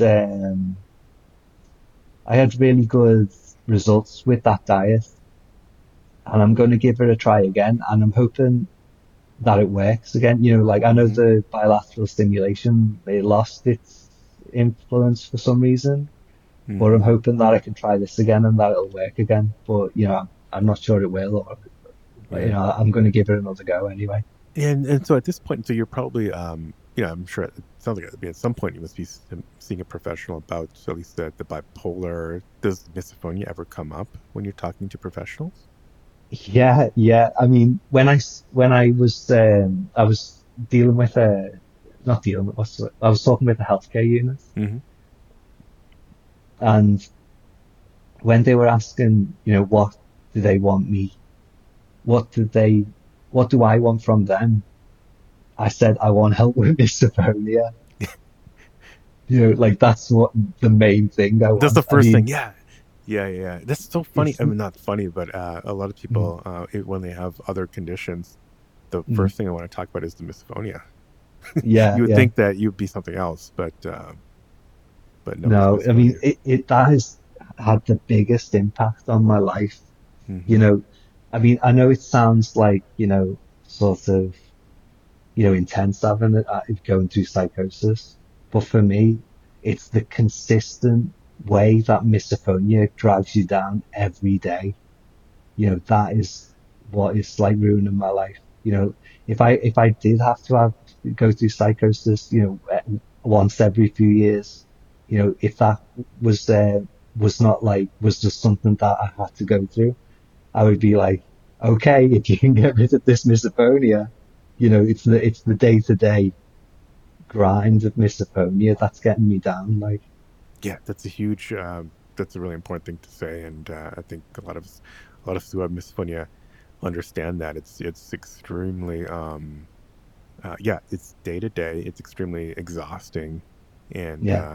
[SPEAKER 2] I had really good results with that diet, and I'm going to give it a try again, and I'm hoping that it works again. Like I know
[SPEAKER 1] Mm-hmm.
[SPEAKER 2] the bilateral stimulation, it lost its influence for some reason, but I'm
[SPEAKER 1] Mm-hmm.
[SPEAKER 2] hoping that I can try this again and that it'll work again. But I'm not sure it will, or
[SPEAKER 1] Yeah.
[SPEAKER 2] I'm going to give it another go anyway.
[SPEAKER 1] And so at this point, so you're probably I'm sure it sounds like at some point you must be seeing a professional about at least the bipolar. Does misophonia ever come up when you're talking to professionals?
[SPEAKER 2] Yeah, yeah. I mean, when I was dealing with not dealing with, I was talking with the healthcare unit,
[SPEAKER 1] Mm-hmm.
[SPEAKER 2] and when they were asking, what do they want me, what do they, what do I want from them? I said I want help with misophonia. Like that's what the main thing I
[SPEAKER 1] That's the
[SPEAKER 2] want. I
[SPEAKER 1] first thing.
[SPEAKER 2] mean,
[SPEAKER 1] Yeah. Yeah, yeah. That's so funny.
[SPEAKER 2] it's
[SPEAKER 1] I mean, not funny, but a lot of
[SPEAKER 2] mm,
[SPEAKER 1] people, when they have other conditions, the
[SPEAKER 2] mm,
[SPEAKER 1] first thing I want to talk about is the misophonia.
[SPEAKER 2] yeah,
[SPEAKER 1] You would
[SPEAKER 2] yeah.
[SPEAKER 1] think that you'd be something else, but no, it's
[SPEAKER 2] No, I mean,
[SPEAKER 1] misophonia.
[SPEAKER 2] it that has had the biggest impact on my life. You
[SPEAKER 1] Mm-hmm.
[SPEAKER 2] know, I mean, I know it sounds like, sort of, intense going through psychosis, but for me, it's the consistent way that misophonia drags you down every day. That is what is like ruining my life. If I did have to go through psychosis, once every few years, if that was not like was just something that I had to go through, I would be like, okay, if you can get rid of this misophonia, it's the day to day grind of misophonia that's getting me down. Like,
[SPEAKER 1] Yeah, that's a really important thing to say, and I think a lot of us who have misophonia understand that it's extremely, yeah, it's day to day. It's extremely exhausting, and
[SPEAKER 2] yeah,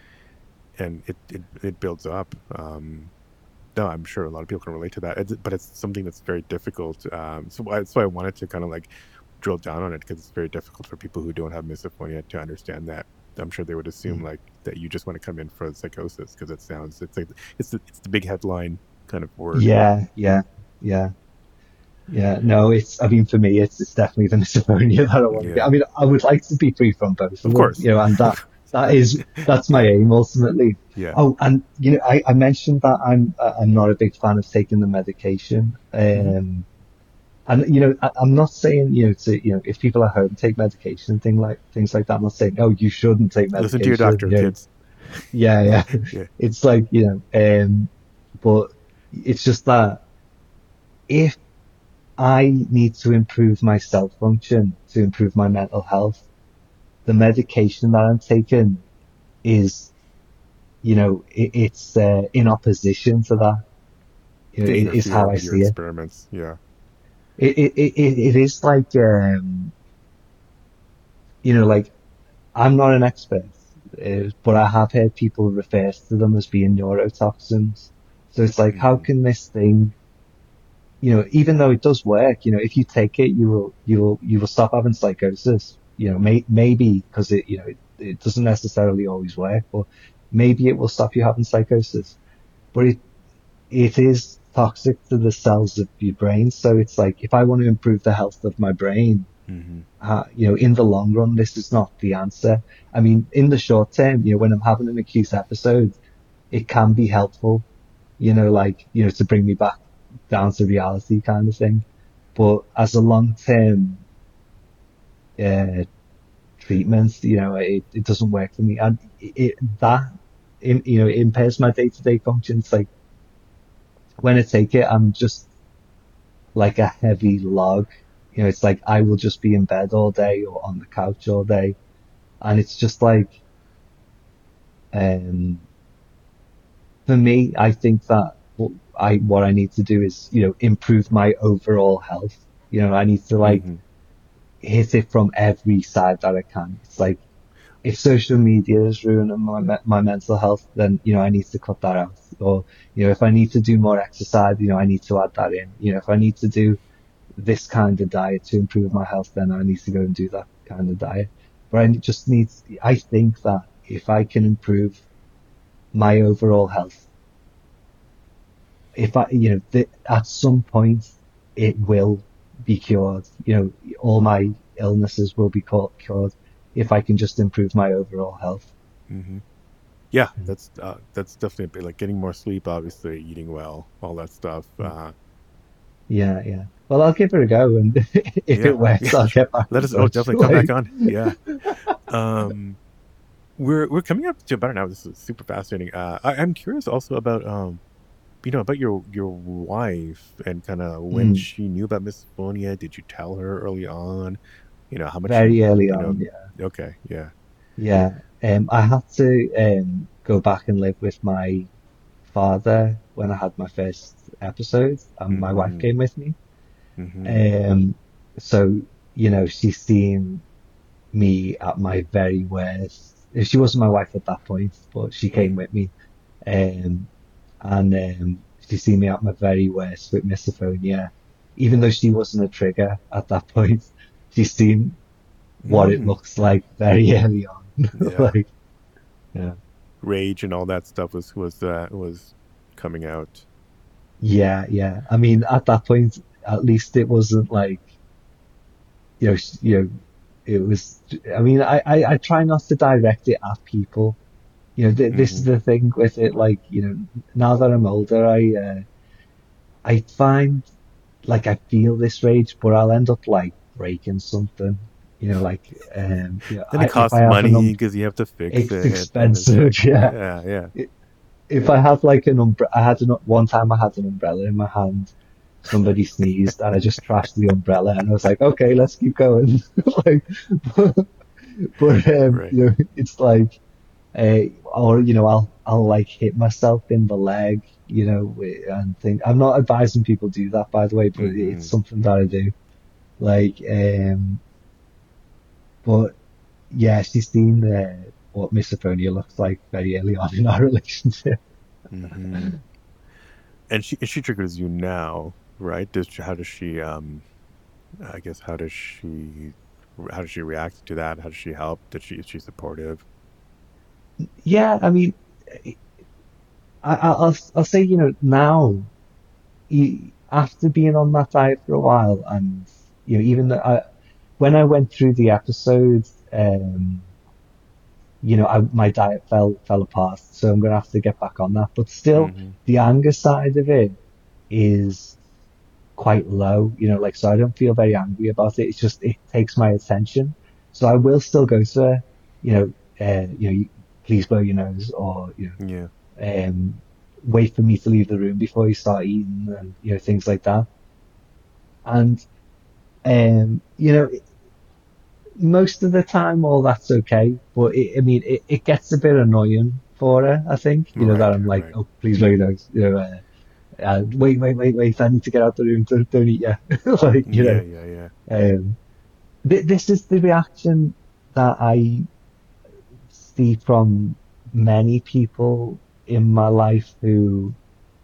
[SPEAKER 1] it builds up. No, I'm sure a lot of people can relate to that, but it's something that's very difficult. That's why I wanted to kind of like drill down on it, because it's very difficult for people who don't have misophonia to understand that. I'm sure they would assume
[SPEAKER 2] mm,
[SPEAKER 1] like that you just want to come in for psychosis, because it's like it's the big headline kind of word.
[SPEAKER 2] yeah, yeah, yeah. Yeah, no, I mean, for me, it's definitely the misophonia that I want to get.
[SPEAKER 1] Yeah,
[SPEAKER 2] I mean, I would like to be free from both
[SPEAKER 1] of
[SPEAKER 2] of them,
[SPEAKER 1] course.
[SPEAKER 2] and that's my aim ultimately.
[SPEAKER 1] Yeah.
[SPEAKER 2] Oh, and I mentioned that I'm not a big fan of taking the medication.
[SPEAKER 1] Hmm.
[SPEAKER 2] And I'm not saying to if people at home take medication, things like that. I'm not saying, oh, you shouldn't take
[SPEAKER 1] Listen to your
[SPEAKER 2] medication.
[SPEAKER 1] doctor, kids.
[SPEAKER 2] Yeah, yeah.
[SPEAKER 1] Yeah.
[SPEAKER 2] It's like but it's just that if I need to improve my cell function to improve my mental health. The medication that I'm taking is, it's in opposition to that.
[SPEAKER 1] To
[SPEAKER 2] Is
[SPEAKER 1] interfere
[SPEAKER 2] how I
[SPEAKER 1] with your
[SPEAKER 2] see it.
[SPEAKER 1] experiments. Yeah.
[SPEAKER 2] It is like, like I'm not an expert, but I have heard people refer to them as being neurotoxins. So it's like, how
[SPEAKER 1] Mm-hmm.
[SPEAKER 2] can this thing, even though it does work, if you take it, you will stop having psychosis. Maybe because it doesn't necessarily always work, but maybe it will stop you having psychosis. But it is toxic to the cells of your brain. So it's like, if I want to improve the health of my brain,
[SPEAKER 1] Mm-hmm.
[SPEAKER 2] in the long run, this is not the answer. I mean, in the short term, when I'm having an acute episode, it can be helpful, to bring me back down to reality kind of thing. But as a long term, uh, treatment, it doesn't work for me. And it impairs my day to day functions. Like when I take it, I'm just like a heavy log. It's like I will just be in bed all day or on the couch all day. And it's just like, um, for me, I think that what I need to do is, improve my overall health. I need to like
[SPEAKER 1] Mm-hmm.
[SPEAKER 2] hit it from every side that I can. It's like if social media is ruining my mental health, then, I need to cut that out. Or, if I need to do more exercise, I need to add that in. If I need to do this kind of diet to improve my health, then I need to go and do that kind of diet. But I think that if I can improve my overall health, if I, at some point it will be cured. All my illnesses will be cured if I can just improve my overall health.
[SPEAKER 1] Mm-hmm. Yeah, that's definitely a bit like getting more sleep, obviously, eating well, all that stuff.
[SPEAKER 2] Yeah, yeah. Well, I'll give it a go, and if
[SPEAKER 1] Yeah,
[SPEAKER 2] it works,
[SPEAKER 1] yeah.
[SPEAKER 2] I'll get back
[SPEAKER 1] Let
[SPEAKER 2] in
[SPEAKER 1] us. Oh,
[SPEAKER 2] touch.
[SPEAKER 1] definitely come back on. Yeah. Um, we're coming up to about an hour. This is super fascinating. I'm curious also about about your wife and kind of when
[SPEAKER 2] Mm,
[SPEAKER 1] she knew about misophonia. Did you tell her early on? How much she,
[SPEAKER 2] very early
[SPEAKER 1] you know?
[SPEAKER 2] on, yeah.
[SPEAKER 1] Okay, yeah.
[SPEAKER 2] Yeah. I had to go back and live with my father when I had my first episode, and my wife
[SPEAKER 1] Mm-hmm.
[SPEAKER 2] came with me.
[SPEAKER 1] Mm-hmm.
[SPEAKER 2] Um, so, she's seen me at my very worst. She wasn't my wife at that point, but she came with me. Um, and she's seen me at my very worst with misophonia. Even though she wasn't a trigger at that point, she's seen what it
[SPEAKER 1] Mm-hmm.
[SPEAKER 2] looks like very early on.
[SPEAKER 1] Yeah.
[SPEAKER 2] Like, yeah,
[SPEAKER 1] Rage and all that stuff was coming out.
[SPEAKER 2] yeah, yeah. I mean, at that point, at least it wasn't like, it was. I mean, I try not to direct it at people. This
[SPEAKER 1] Mm-hmm.
[SPEAKER 2] is the thing with it. Like, now that I'm older, I find like I feel this rage, but I'll end up like breaking something. Like,
[SPEAKER 1] Then it
[SPEAKER 2] if I
[SPEAKER 1] costs
[SPEAKER 2] have
[SPEAKER 1] money because you have to fix
[SPEAKER 2] it's
[SPEAKER 1] it, and it's
[SPEAKER 2] expensive.
[SPEAKER 1] like,
[SPEAKER 2] Yeah.
[SPEAKER 1] yeah, yeah.
[SPEAKER 2] If I have like an umbrella, one time I had an umbrella in my hand. Somebody sneezed and I just trashed the umbrella and I was like, okay, let's keep going. Like, but
[SPEAKER 1] Right.
[SPEAKER 2] it's like, or I'll like hit myself in the leg, and think I'm not advising people do that, by the way, but it's
[SPEAKER 1] Mm-hmm.
[SPEAKER 2] something that I do. Like, but yeah, she's seen what misophonia looks like very early on in our relationship.
[SPEAKER 1] Mm-hmm. And she triggers you now, right? How does she I guess how does she react to that? How does she help? Is she supportive?
[SPEAKER 2] Yeah, I mean, I'll say, now, after being on that diet for a while, and even though when I went through the episode, my diet fell apart, so I'm gonna have to get back on that. But still,
[SPEAKER 1] Mm-hmm.
[SPEAKER 2] the anger side of it is quite low, like, so I don't feel very angry about it. It's just it takes my attention, so I will still go to her, please blow your nose, or
[SPEAKER 1] Yeah.
[SPEAKER 2] wait for me to leave the room before you start eating, and things like that. And most of the time, all that's okay. But I mean, it gets a bit annoying for her. I think that
[SPEAKER 1] Right.
[SPEAKER 2] I'm like,
[SPEAKER 1] Right.
[SPEAKER 2] oh, please, no, Wait, I need to get out the room. Don't eat yet. Like,
[SPEAKER 1] Yeah, yeah, yeah.
[SPEAKER 2] um, this is the reaction that I see from many people in my life who,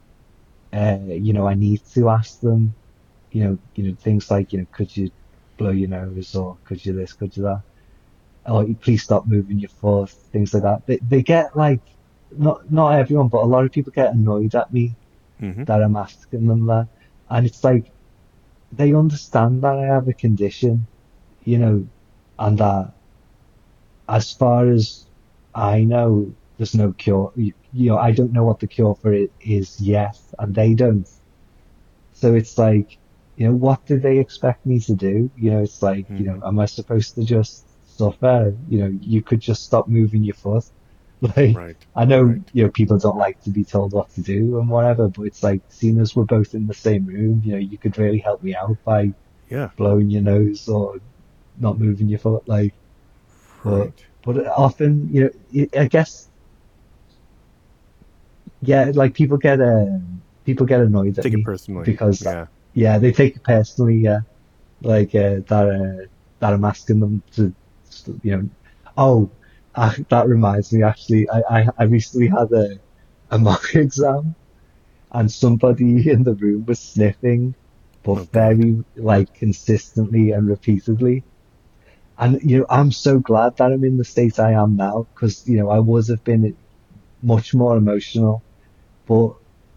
[SPEAKER 2] I need to ask them, things like, could you blow your nose, or could you this, could you that? Or please stop moving your foot, things like that. They get like, not everyone, but a lot of people get annoyed at me
[SPEAKER 1] Mm-hmm.
[SPEAKER 2] that I'm asking them that. And it's like, they understand that I have a condition, you know, and that as far as I know, there's no cure. I don't know what the cure for it is yet, and they don't. So it's like, what do they expect me to do? It's like,
[SPEAKER 1] Mm-hmm.
[SPEAKER 2] am I supposed to just suffer? You could just stop moving your foot. Like,
[SPEAKER 1] Right,
[SPEAKER 2] I know,
[SPEAKER 1] right.
[SPEAKER 2] people don't like to be told what to do and whatever, but it's like, seeing as we're both in the same room, you could really help me out by
[SPEAKER 1] Yeah,
[SPEAKER 2] blowing your nose or not moving your foot. Like, but,
[SPEAKER 1] right.
[SPEAKER 2] but often, I guess, yeah, like people get annoyed at
[SPEAKER 1] Take it
[SPEAKER 2] me
[SPEAKER 1] personally.
[SPEAKER 2] because,
[SPEAKER 1] Yeah.
[SPEAKER 2] yeah, they take it personally. Yeah. Like that I'm asking them to, you know. Oh, that reminds me. Actually, I recently had a mock exam, and somebody in the room was sniffing, but
[SPEAKER 1] Oh God.
[SPEAKER 2] very like consistently and repeatedly. And I'm so glad that I'm in the state I am now, because I would have been much more emotional, but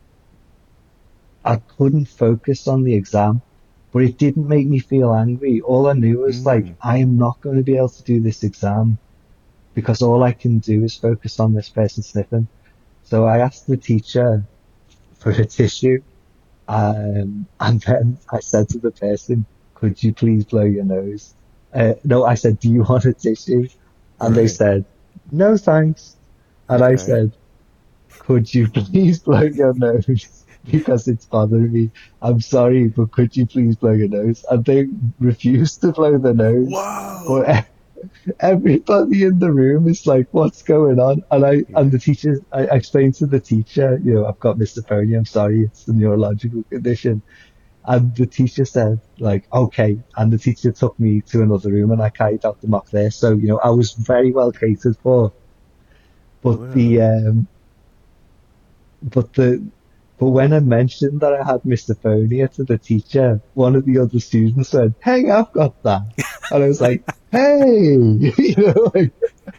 [SPEAKER 2] I couldn't focus on the exam. But it didn't make me feel angry. All I knew was like,
[SPEAKER 1] Mm.
[SPEAKER 2] I am not going to be able to do this exam because all I can do is focus on this person sniffing. So I asked the teacher for a tissue, and then I said to the person, could you please blow your nose? No, I said, do you want a tissue? And they
[SPEAKER 1] Right.
[SPEAKER 2] said, no, thanks. And I
[SPEAKER 1] Okay.
[SPEAKER 2] said, could you please blow your nose? Because it's bothering me. I'm sorry, but could you please blow your nose? And they refused to blow the nose.
[SPEAKER 1] Whoa.
[SPEAKER 2] But everybody in the room is like, what's going on? And
[SPEAKER 1] Yeah.
[SPEAKER 2] the teacher, I explained to the teacher, I've got misophonia. I'm sorry, it's a neurological condition. And the teacher said, like, okay. And the teacher took me to another room, and I carried out the mock there. So, I was very well catered for. But the,
[SPEAKER 1] Wow.
[SPEAKER 2] but the, but when I mentioned that I had misophonia to the teacher, one of the other students said, hey, I've got that. And I was like, hey, like,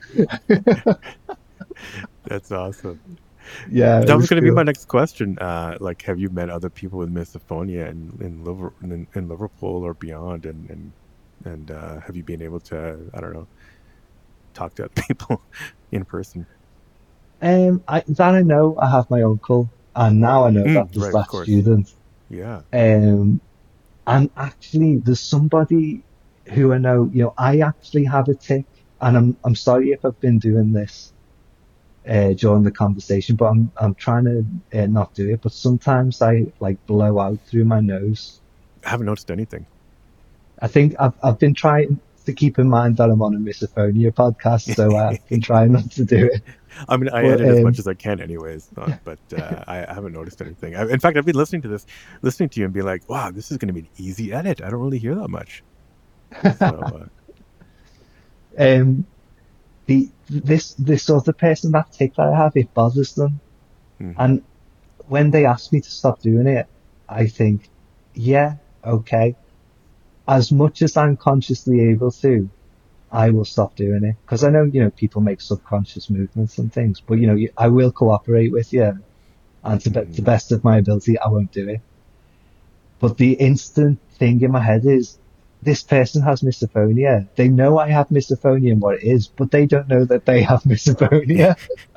[SPEAKER 1] That's awesome.
[SPEAKER 2] yeah, it
[SPEAKER 1] That was
[SPEAKER 2] was
[SPEAKER 1] going to be my
[SPEAKER 2] cool.
[SPEAKER 1] next question. Like, have you met other people with misophonia in Liverpool or beyond? And have you been able to, I don't know, talk to other people in person?
[SPEAKER 2] That I know I have my uncle, and now I know that there's
[SPEAKER 1] Right, of
[SPEAKER 2] that
[SPEAKER 1] course.
[SPEAKER 2] student.
[SPEAKER 1] Yeah.
[SPEAKER 2] Um, and actually, there's somebody who I know. I actually have a tick, and I'm sorry if I've been doing this during the conversation, but I'm trying to not do it. But sometimes I like blow out through my nose.
[SPEAKER 1] I haven't noticed anything.
[SPEAKER 2] I think I've been trying to keep in mind that I'm on a misophonia podcast, so I've been trying not to do it.
[SPEAKER 1] I mean, I
[SPEAKER 2] But
[SPEAKER 1] edit as much as I can, anyways. But I haven't noticed anything. In fact, I've been listening to you, and be like, "Wow, this is going to be an easy edit." I don't really hear that much. So,
[SPEAKER 2] um, this other person, that tick that I have, it bothers them.
[SPEAKER 1] mhm.
[SPEAKER 2] And when they ask me to stop doing it, I think, yeah, okay. As much as I'm consciously able to, I will stop doing it. Because I know, people make subconscious movements and things, but I will cooperate with you. And to the best of my ability, I won't do it. But the instant thing in my head is, this person has misophonia. They know I have misophonia and what it is, but they don't know that they have misophonia.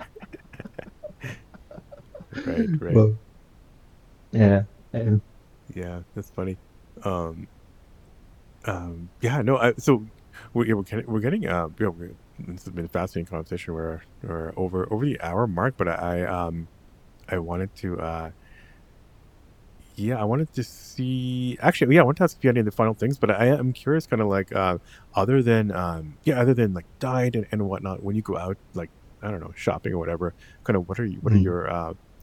[SPEAKER 1] Right, right.
[SPEAKER 2] Well, yeah. Um,
[SPEAKER 1] Yeah, that's funny. Um, yeah, no. So we're getting this has been a fascinating conversation. We're over the hour mark, but I wanted to yeah, I wanted to see. Actually, yeah, I wanted to ask if you had any of the final things, but I am curious, kind of like, other than like diet and whatnot. When you go out, like, I don't know, shopping or whatever, kind of what are
[SPEAKER 2] mm.
[SPEAKER 1] your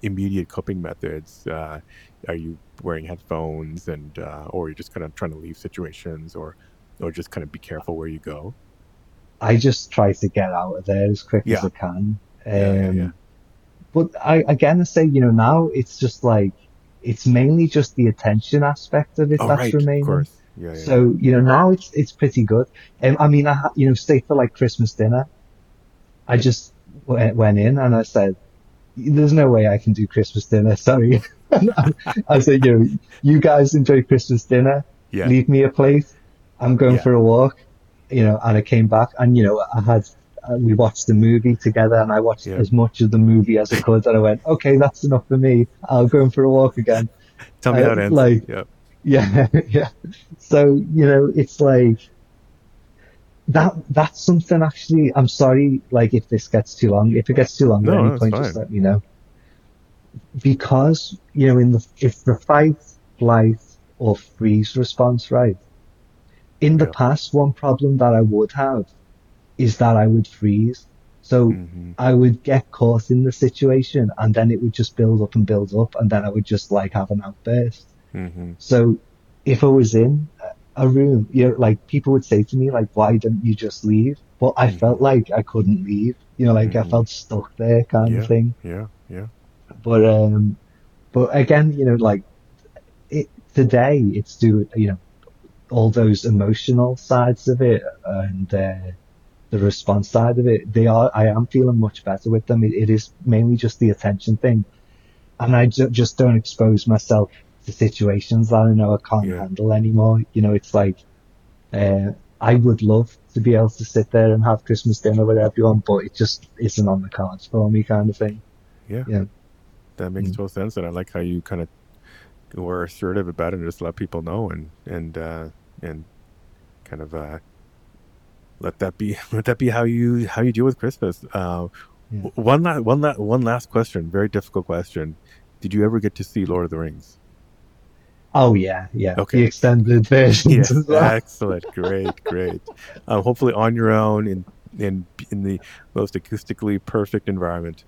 [SPEAKER 1] immediate coping methods? Are you wearing headphones or you're just kind of trying to leave situations or just kind of be careful where you go?
[SPEAKER 2] I just try to get out of there as quick as I can. But I say, now it's just like, it's mainly just the attention aspect of it that's remaining.
[SPEAKER 1] Of course.
[SPEAKER 2] So, now it's pretty good. I mean, say for like Christmas dinner, I just went in and I said, there's no way I can do Christmas dinner. Sorry. I said, you guys enjoy Christmas dinner.
[SPEAKER 1] Yeah.
[SPEAKER 2] Leave me a plate. I'm going for a walk, and I came back and, we watched the movie together and I watched as much of the movie as I could. And I went, okay, that's enough for me. I'll go for a walk again.
[SPEAKER 1] Tell me how it ends.
[SPEAKER 2] Yeah. So, it's like, that's something actually, I'm sorry, like if this gets too long, if it gets too long at any point, just let me know. Because, if the fight, flight or freeze response, right? In the past, one problem that I would have is that I would freeze. So I would get caught in the situation and then it would just build up and then I would just like have an outburst. So if I was in a room, like people would say to me, like, why don't you just leave? Well, I felt like I couldn't leave, I felt stuck there kind of thing.
[SPEAKER 1] Yeah.
[SPEAKER 2] But again, like today it's all those emotional sides of it and, the response side of it, I am feeling much better with them. It is mainly just the attention thing. And I just don't expose myself to situations that I know I can't handle anymore. It's like, I would love to be able to sit there and have Christmas dinner with everyone, but it just isn't on the cards for me kind of thing.
[SPEAKER 1] Yeah. That makes total sense. And I like how you kind of were assertive about it and just let people know and kind of, let that be how you deal with Christmas. One last question, very difficult question. Did you ever get to see Lord of the Rings?
[SPEAKER 2] Oh yeah.
[SPEAKER 1] Okay.
[SPEAKER 2] The extended versions as well.
[SPEAKER 1] Excellent, great. Hopefully on your own in the most acoustically perfect environment.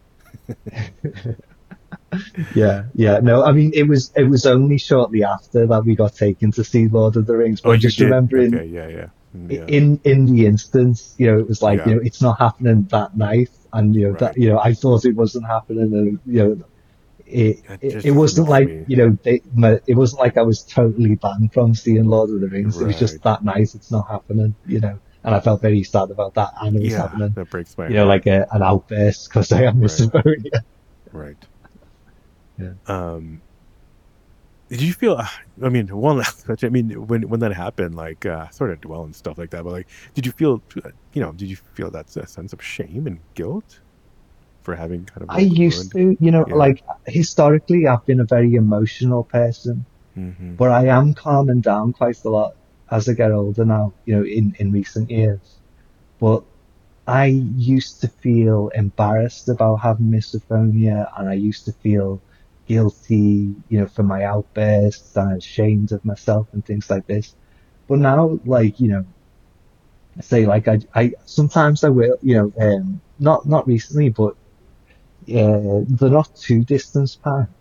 [SPEAKER 2] Yeah. No, I mean it was only shortly after that we got taken to see Lord of the Rings. But just remembering, in the instance, it was like, it's not happening that night, and that I thought it wasn't happening, and it wasn't like it wasn't like I was totally banned from seeing Lord of the Rings. It was just that night it's not happening, and I felt very sad about that, and it was happening.
[SPEAKER 1] That breaks my heart.
[SPEAKER 2] Like an outburst because I am Misophonia.
[SPEAKER 1] Right.
[SPEAKER 2] Yeah.
[SPEAKER 1] Did you feel? I mean, one last question. I mean, when that happened, like sort of dwell and stuff like that. But like, did you feel? Did you feel that a sense of shame and guilt for having kind of?
[SPEAKER 2] I used to, like historically, I've been a very emotional person, but I am calming down quite a lot as I get older now. In recent years, but I used to feel embarrassed about having misophonia, and I used to feel guilty, for my outbursts and ashamed of myself and things like this. But now, like, say, like, I sometimes I will, not recently, but they're not too distant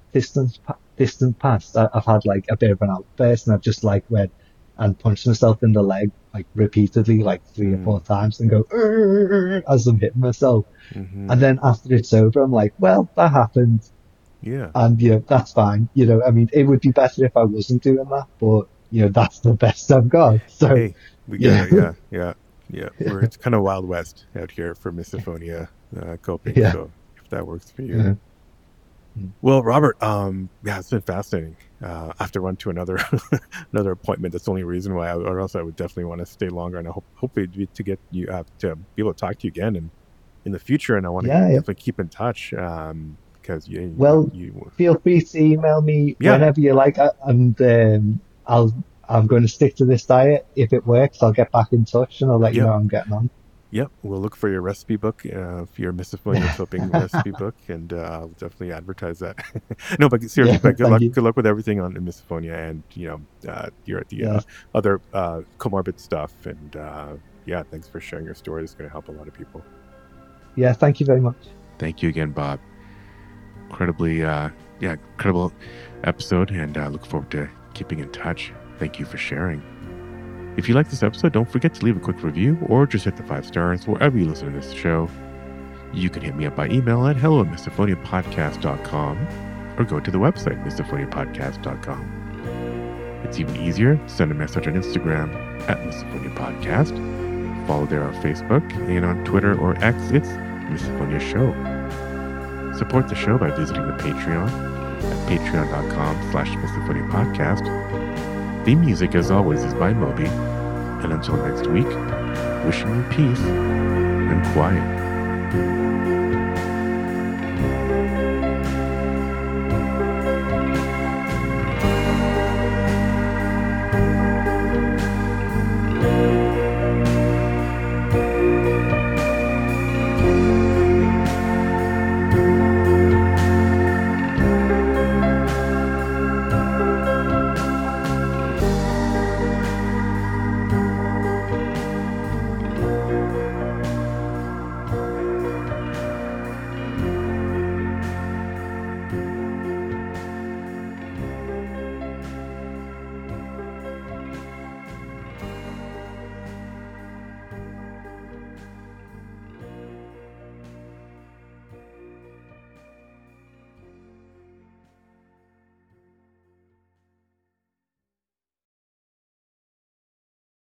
[SPEAKER 2] past. I've had like a bit of an outburst, and I've just like went and punched myself in the leg like repeatedly, like 3 or 4 times, and go as I'm hitting myself. And then after it's over, I'm like, well, that happened.
[SPEAKER 1] Yeah.
[SPEAKER 2] And that's fine. I mean, it would be better if I wasn't doing that, but that's the best I've got. So
[SPEAKER 1] hey, we got yeah. It's kind of Wild West out here for misophonia coping.
[SPEAKER 2] Yeah.
[SPEAKER 1] So if that works for you. Yeah. Well, Robert, it's been fascinating. I have to run to another appointment. That's the only reason why, or else I would definitely want to stay longer. And hopefully to get you to be able to talk to you again in the future. And I want to definitely keep in touch. Because
[SPEAKER 2] feel free to email me whenever you like, and I'm going to stick to this diet. If it works, I'll get back in touch and I'll let you know how I'm getting on.
[SPEAKER 1] Yep, we'll look for your recipe book, for your misophonia coping recipe book, and I'll definitely advertise that. No, but seriously, good luck with everything on misophonia, and the other comorbid stuff, and thanks for sharing your story. It's going to help a lot of people.
[SPEAKER 2] Yeah, thank you very much.
[SPEAKER 1] Thank you again, Bob. incredible episode, and look forward to keeping in touch. Thank you for sharing. If you like this episode, don't forget to leave a quick review or just hit the 5 stars wherever you listen to this show. You can hit me up by email at hello@misophoniapodcast.com or go to the website, misophoniapodcast.com. It's even easier, send a message on Instagram at Misophonia Podcast. Follow there on Facebook, and on Twitter or X, it's Misophonia Show. Support the show by visiting the Patreon at patreon.com/Misophonia Podcast. Theme music, as always, is by Moby. And until next week, wishing you peace and quiet.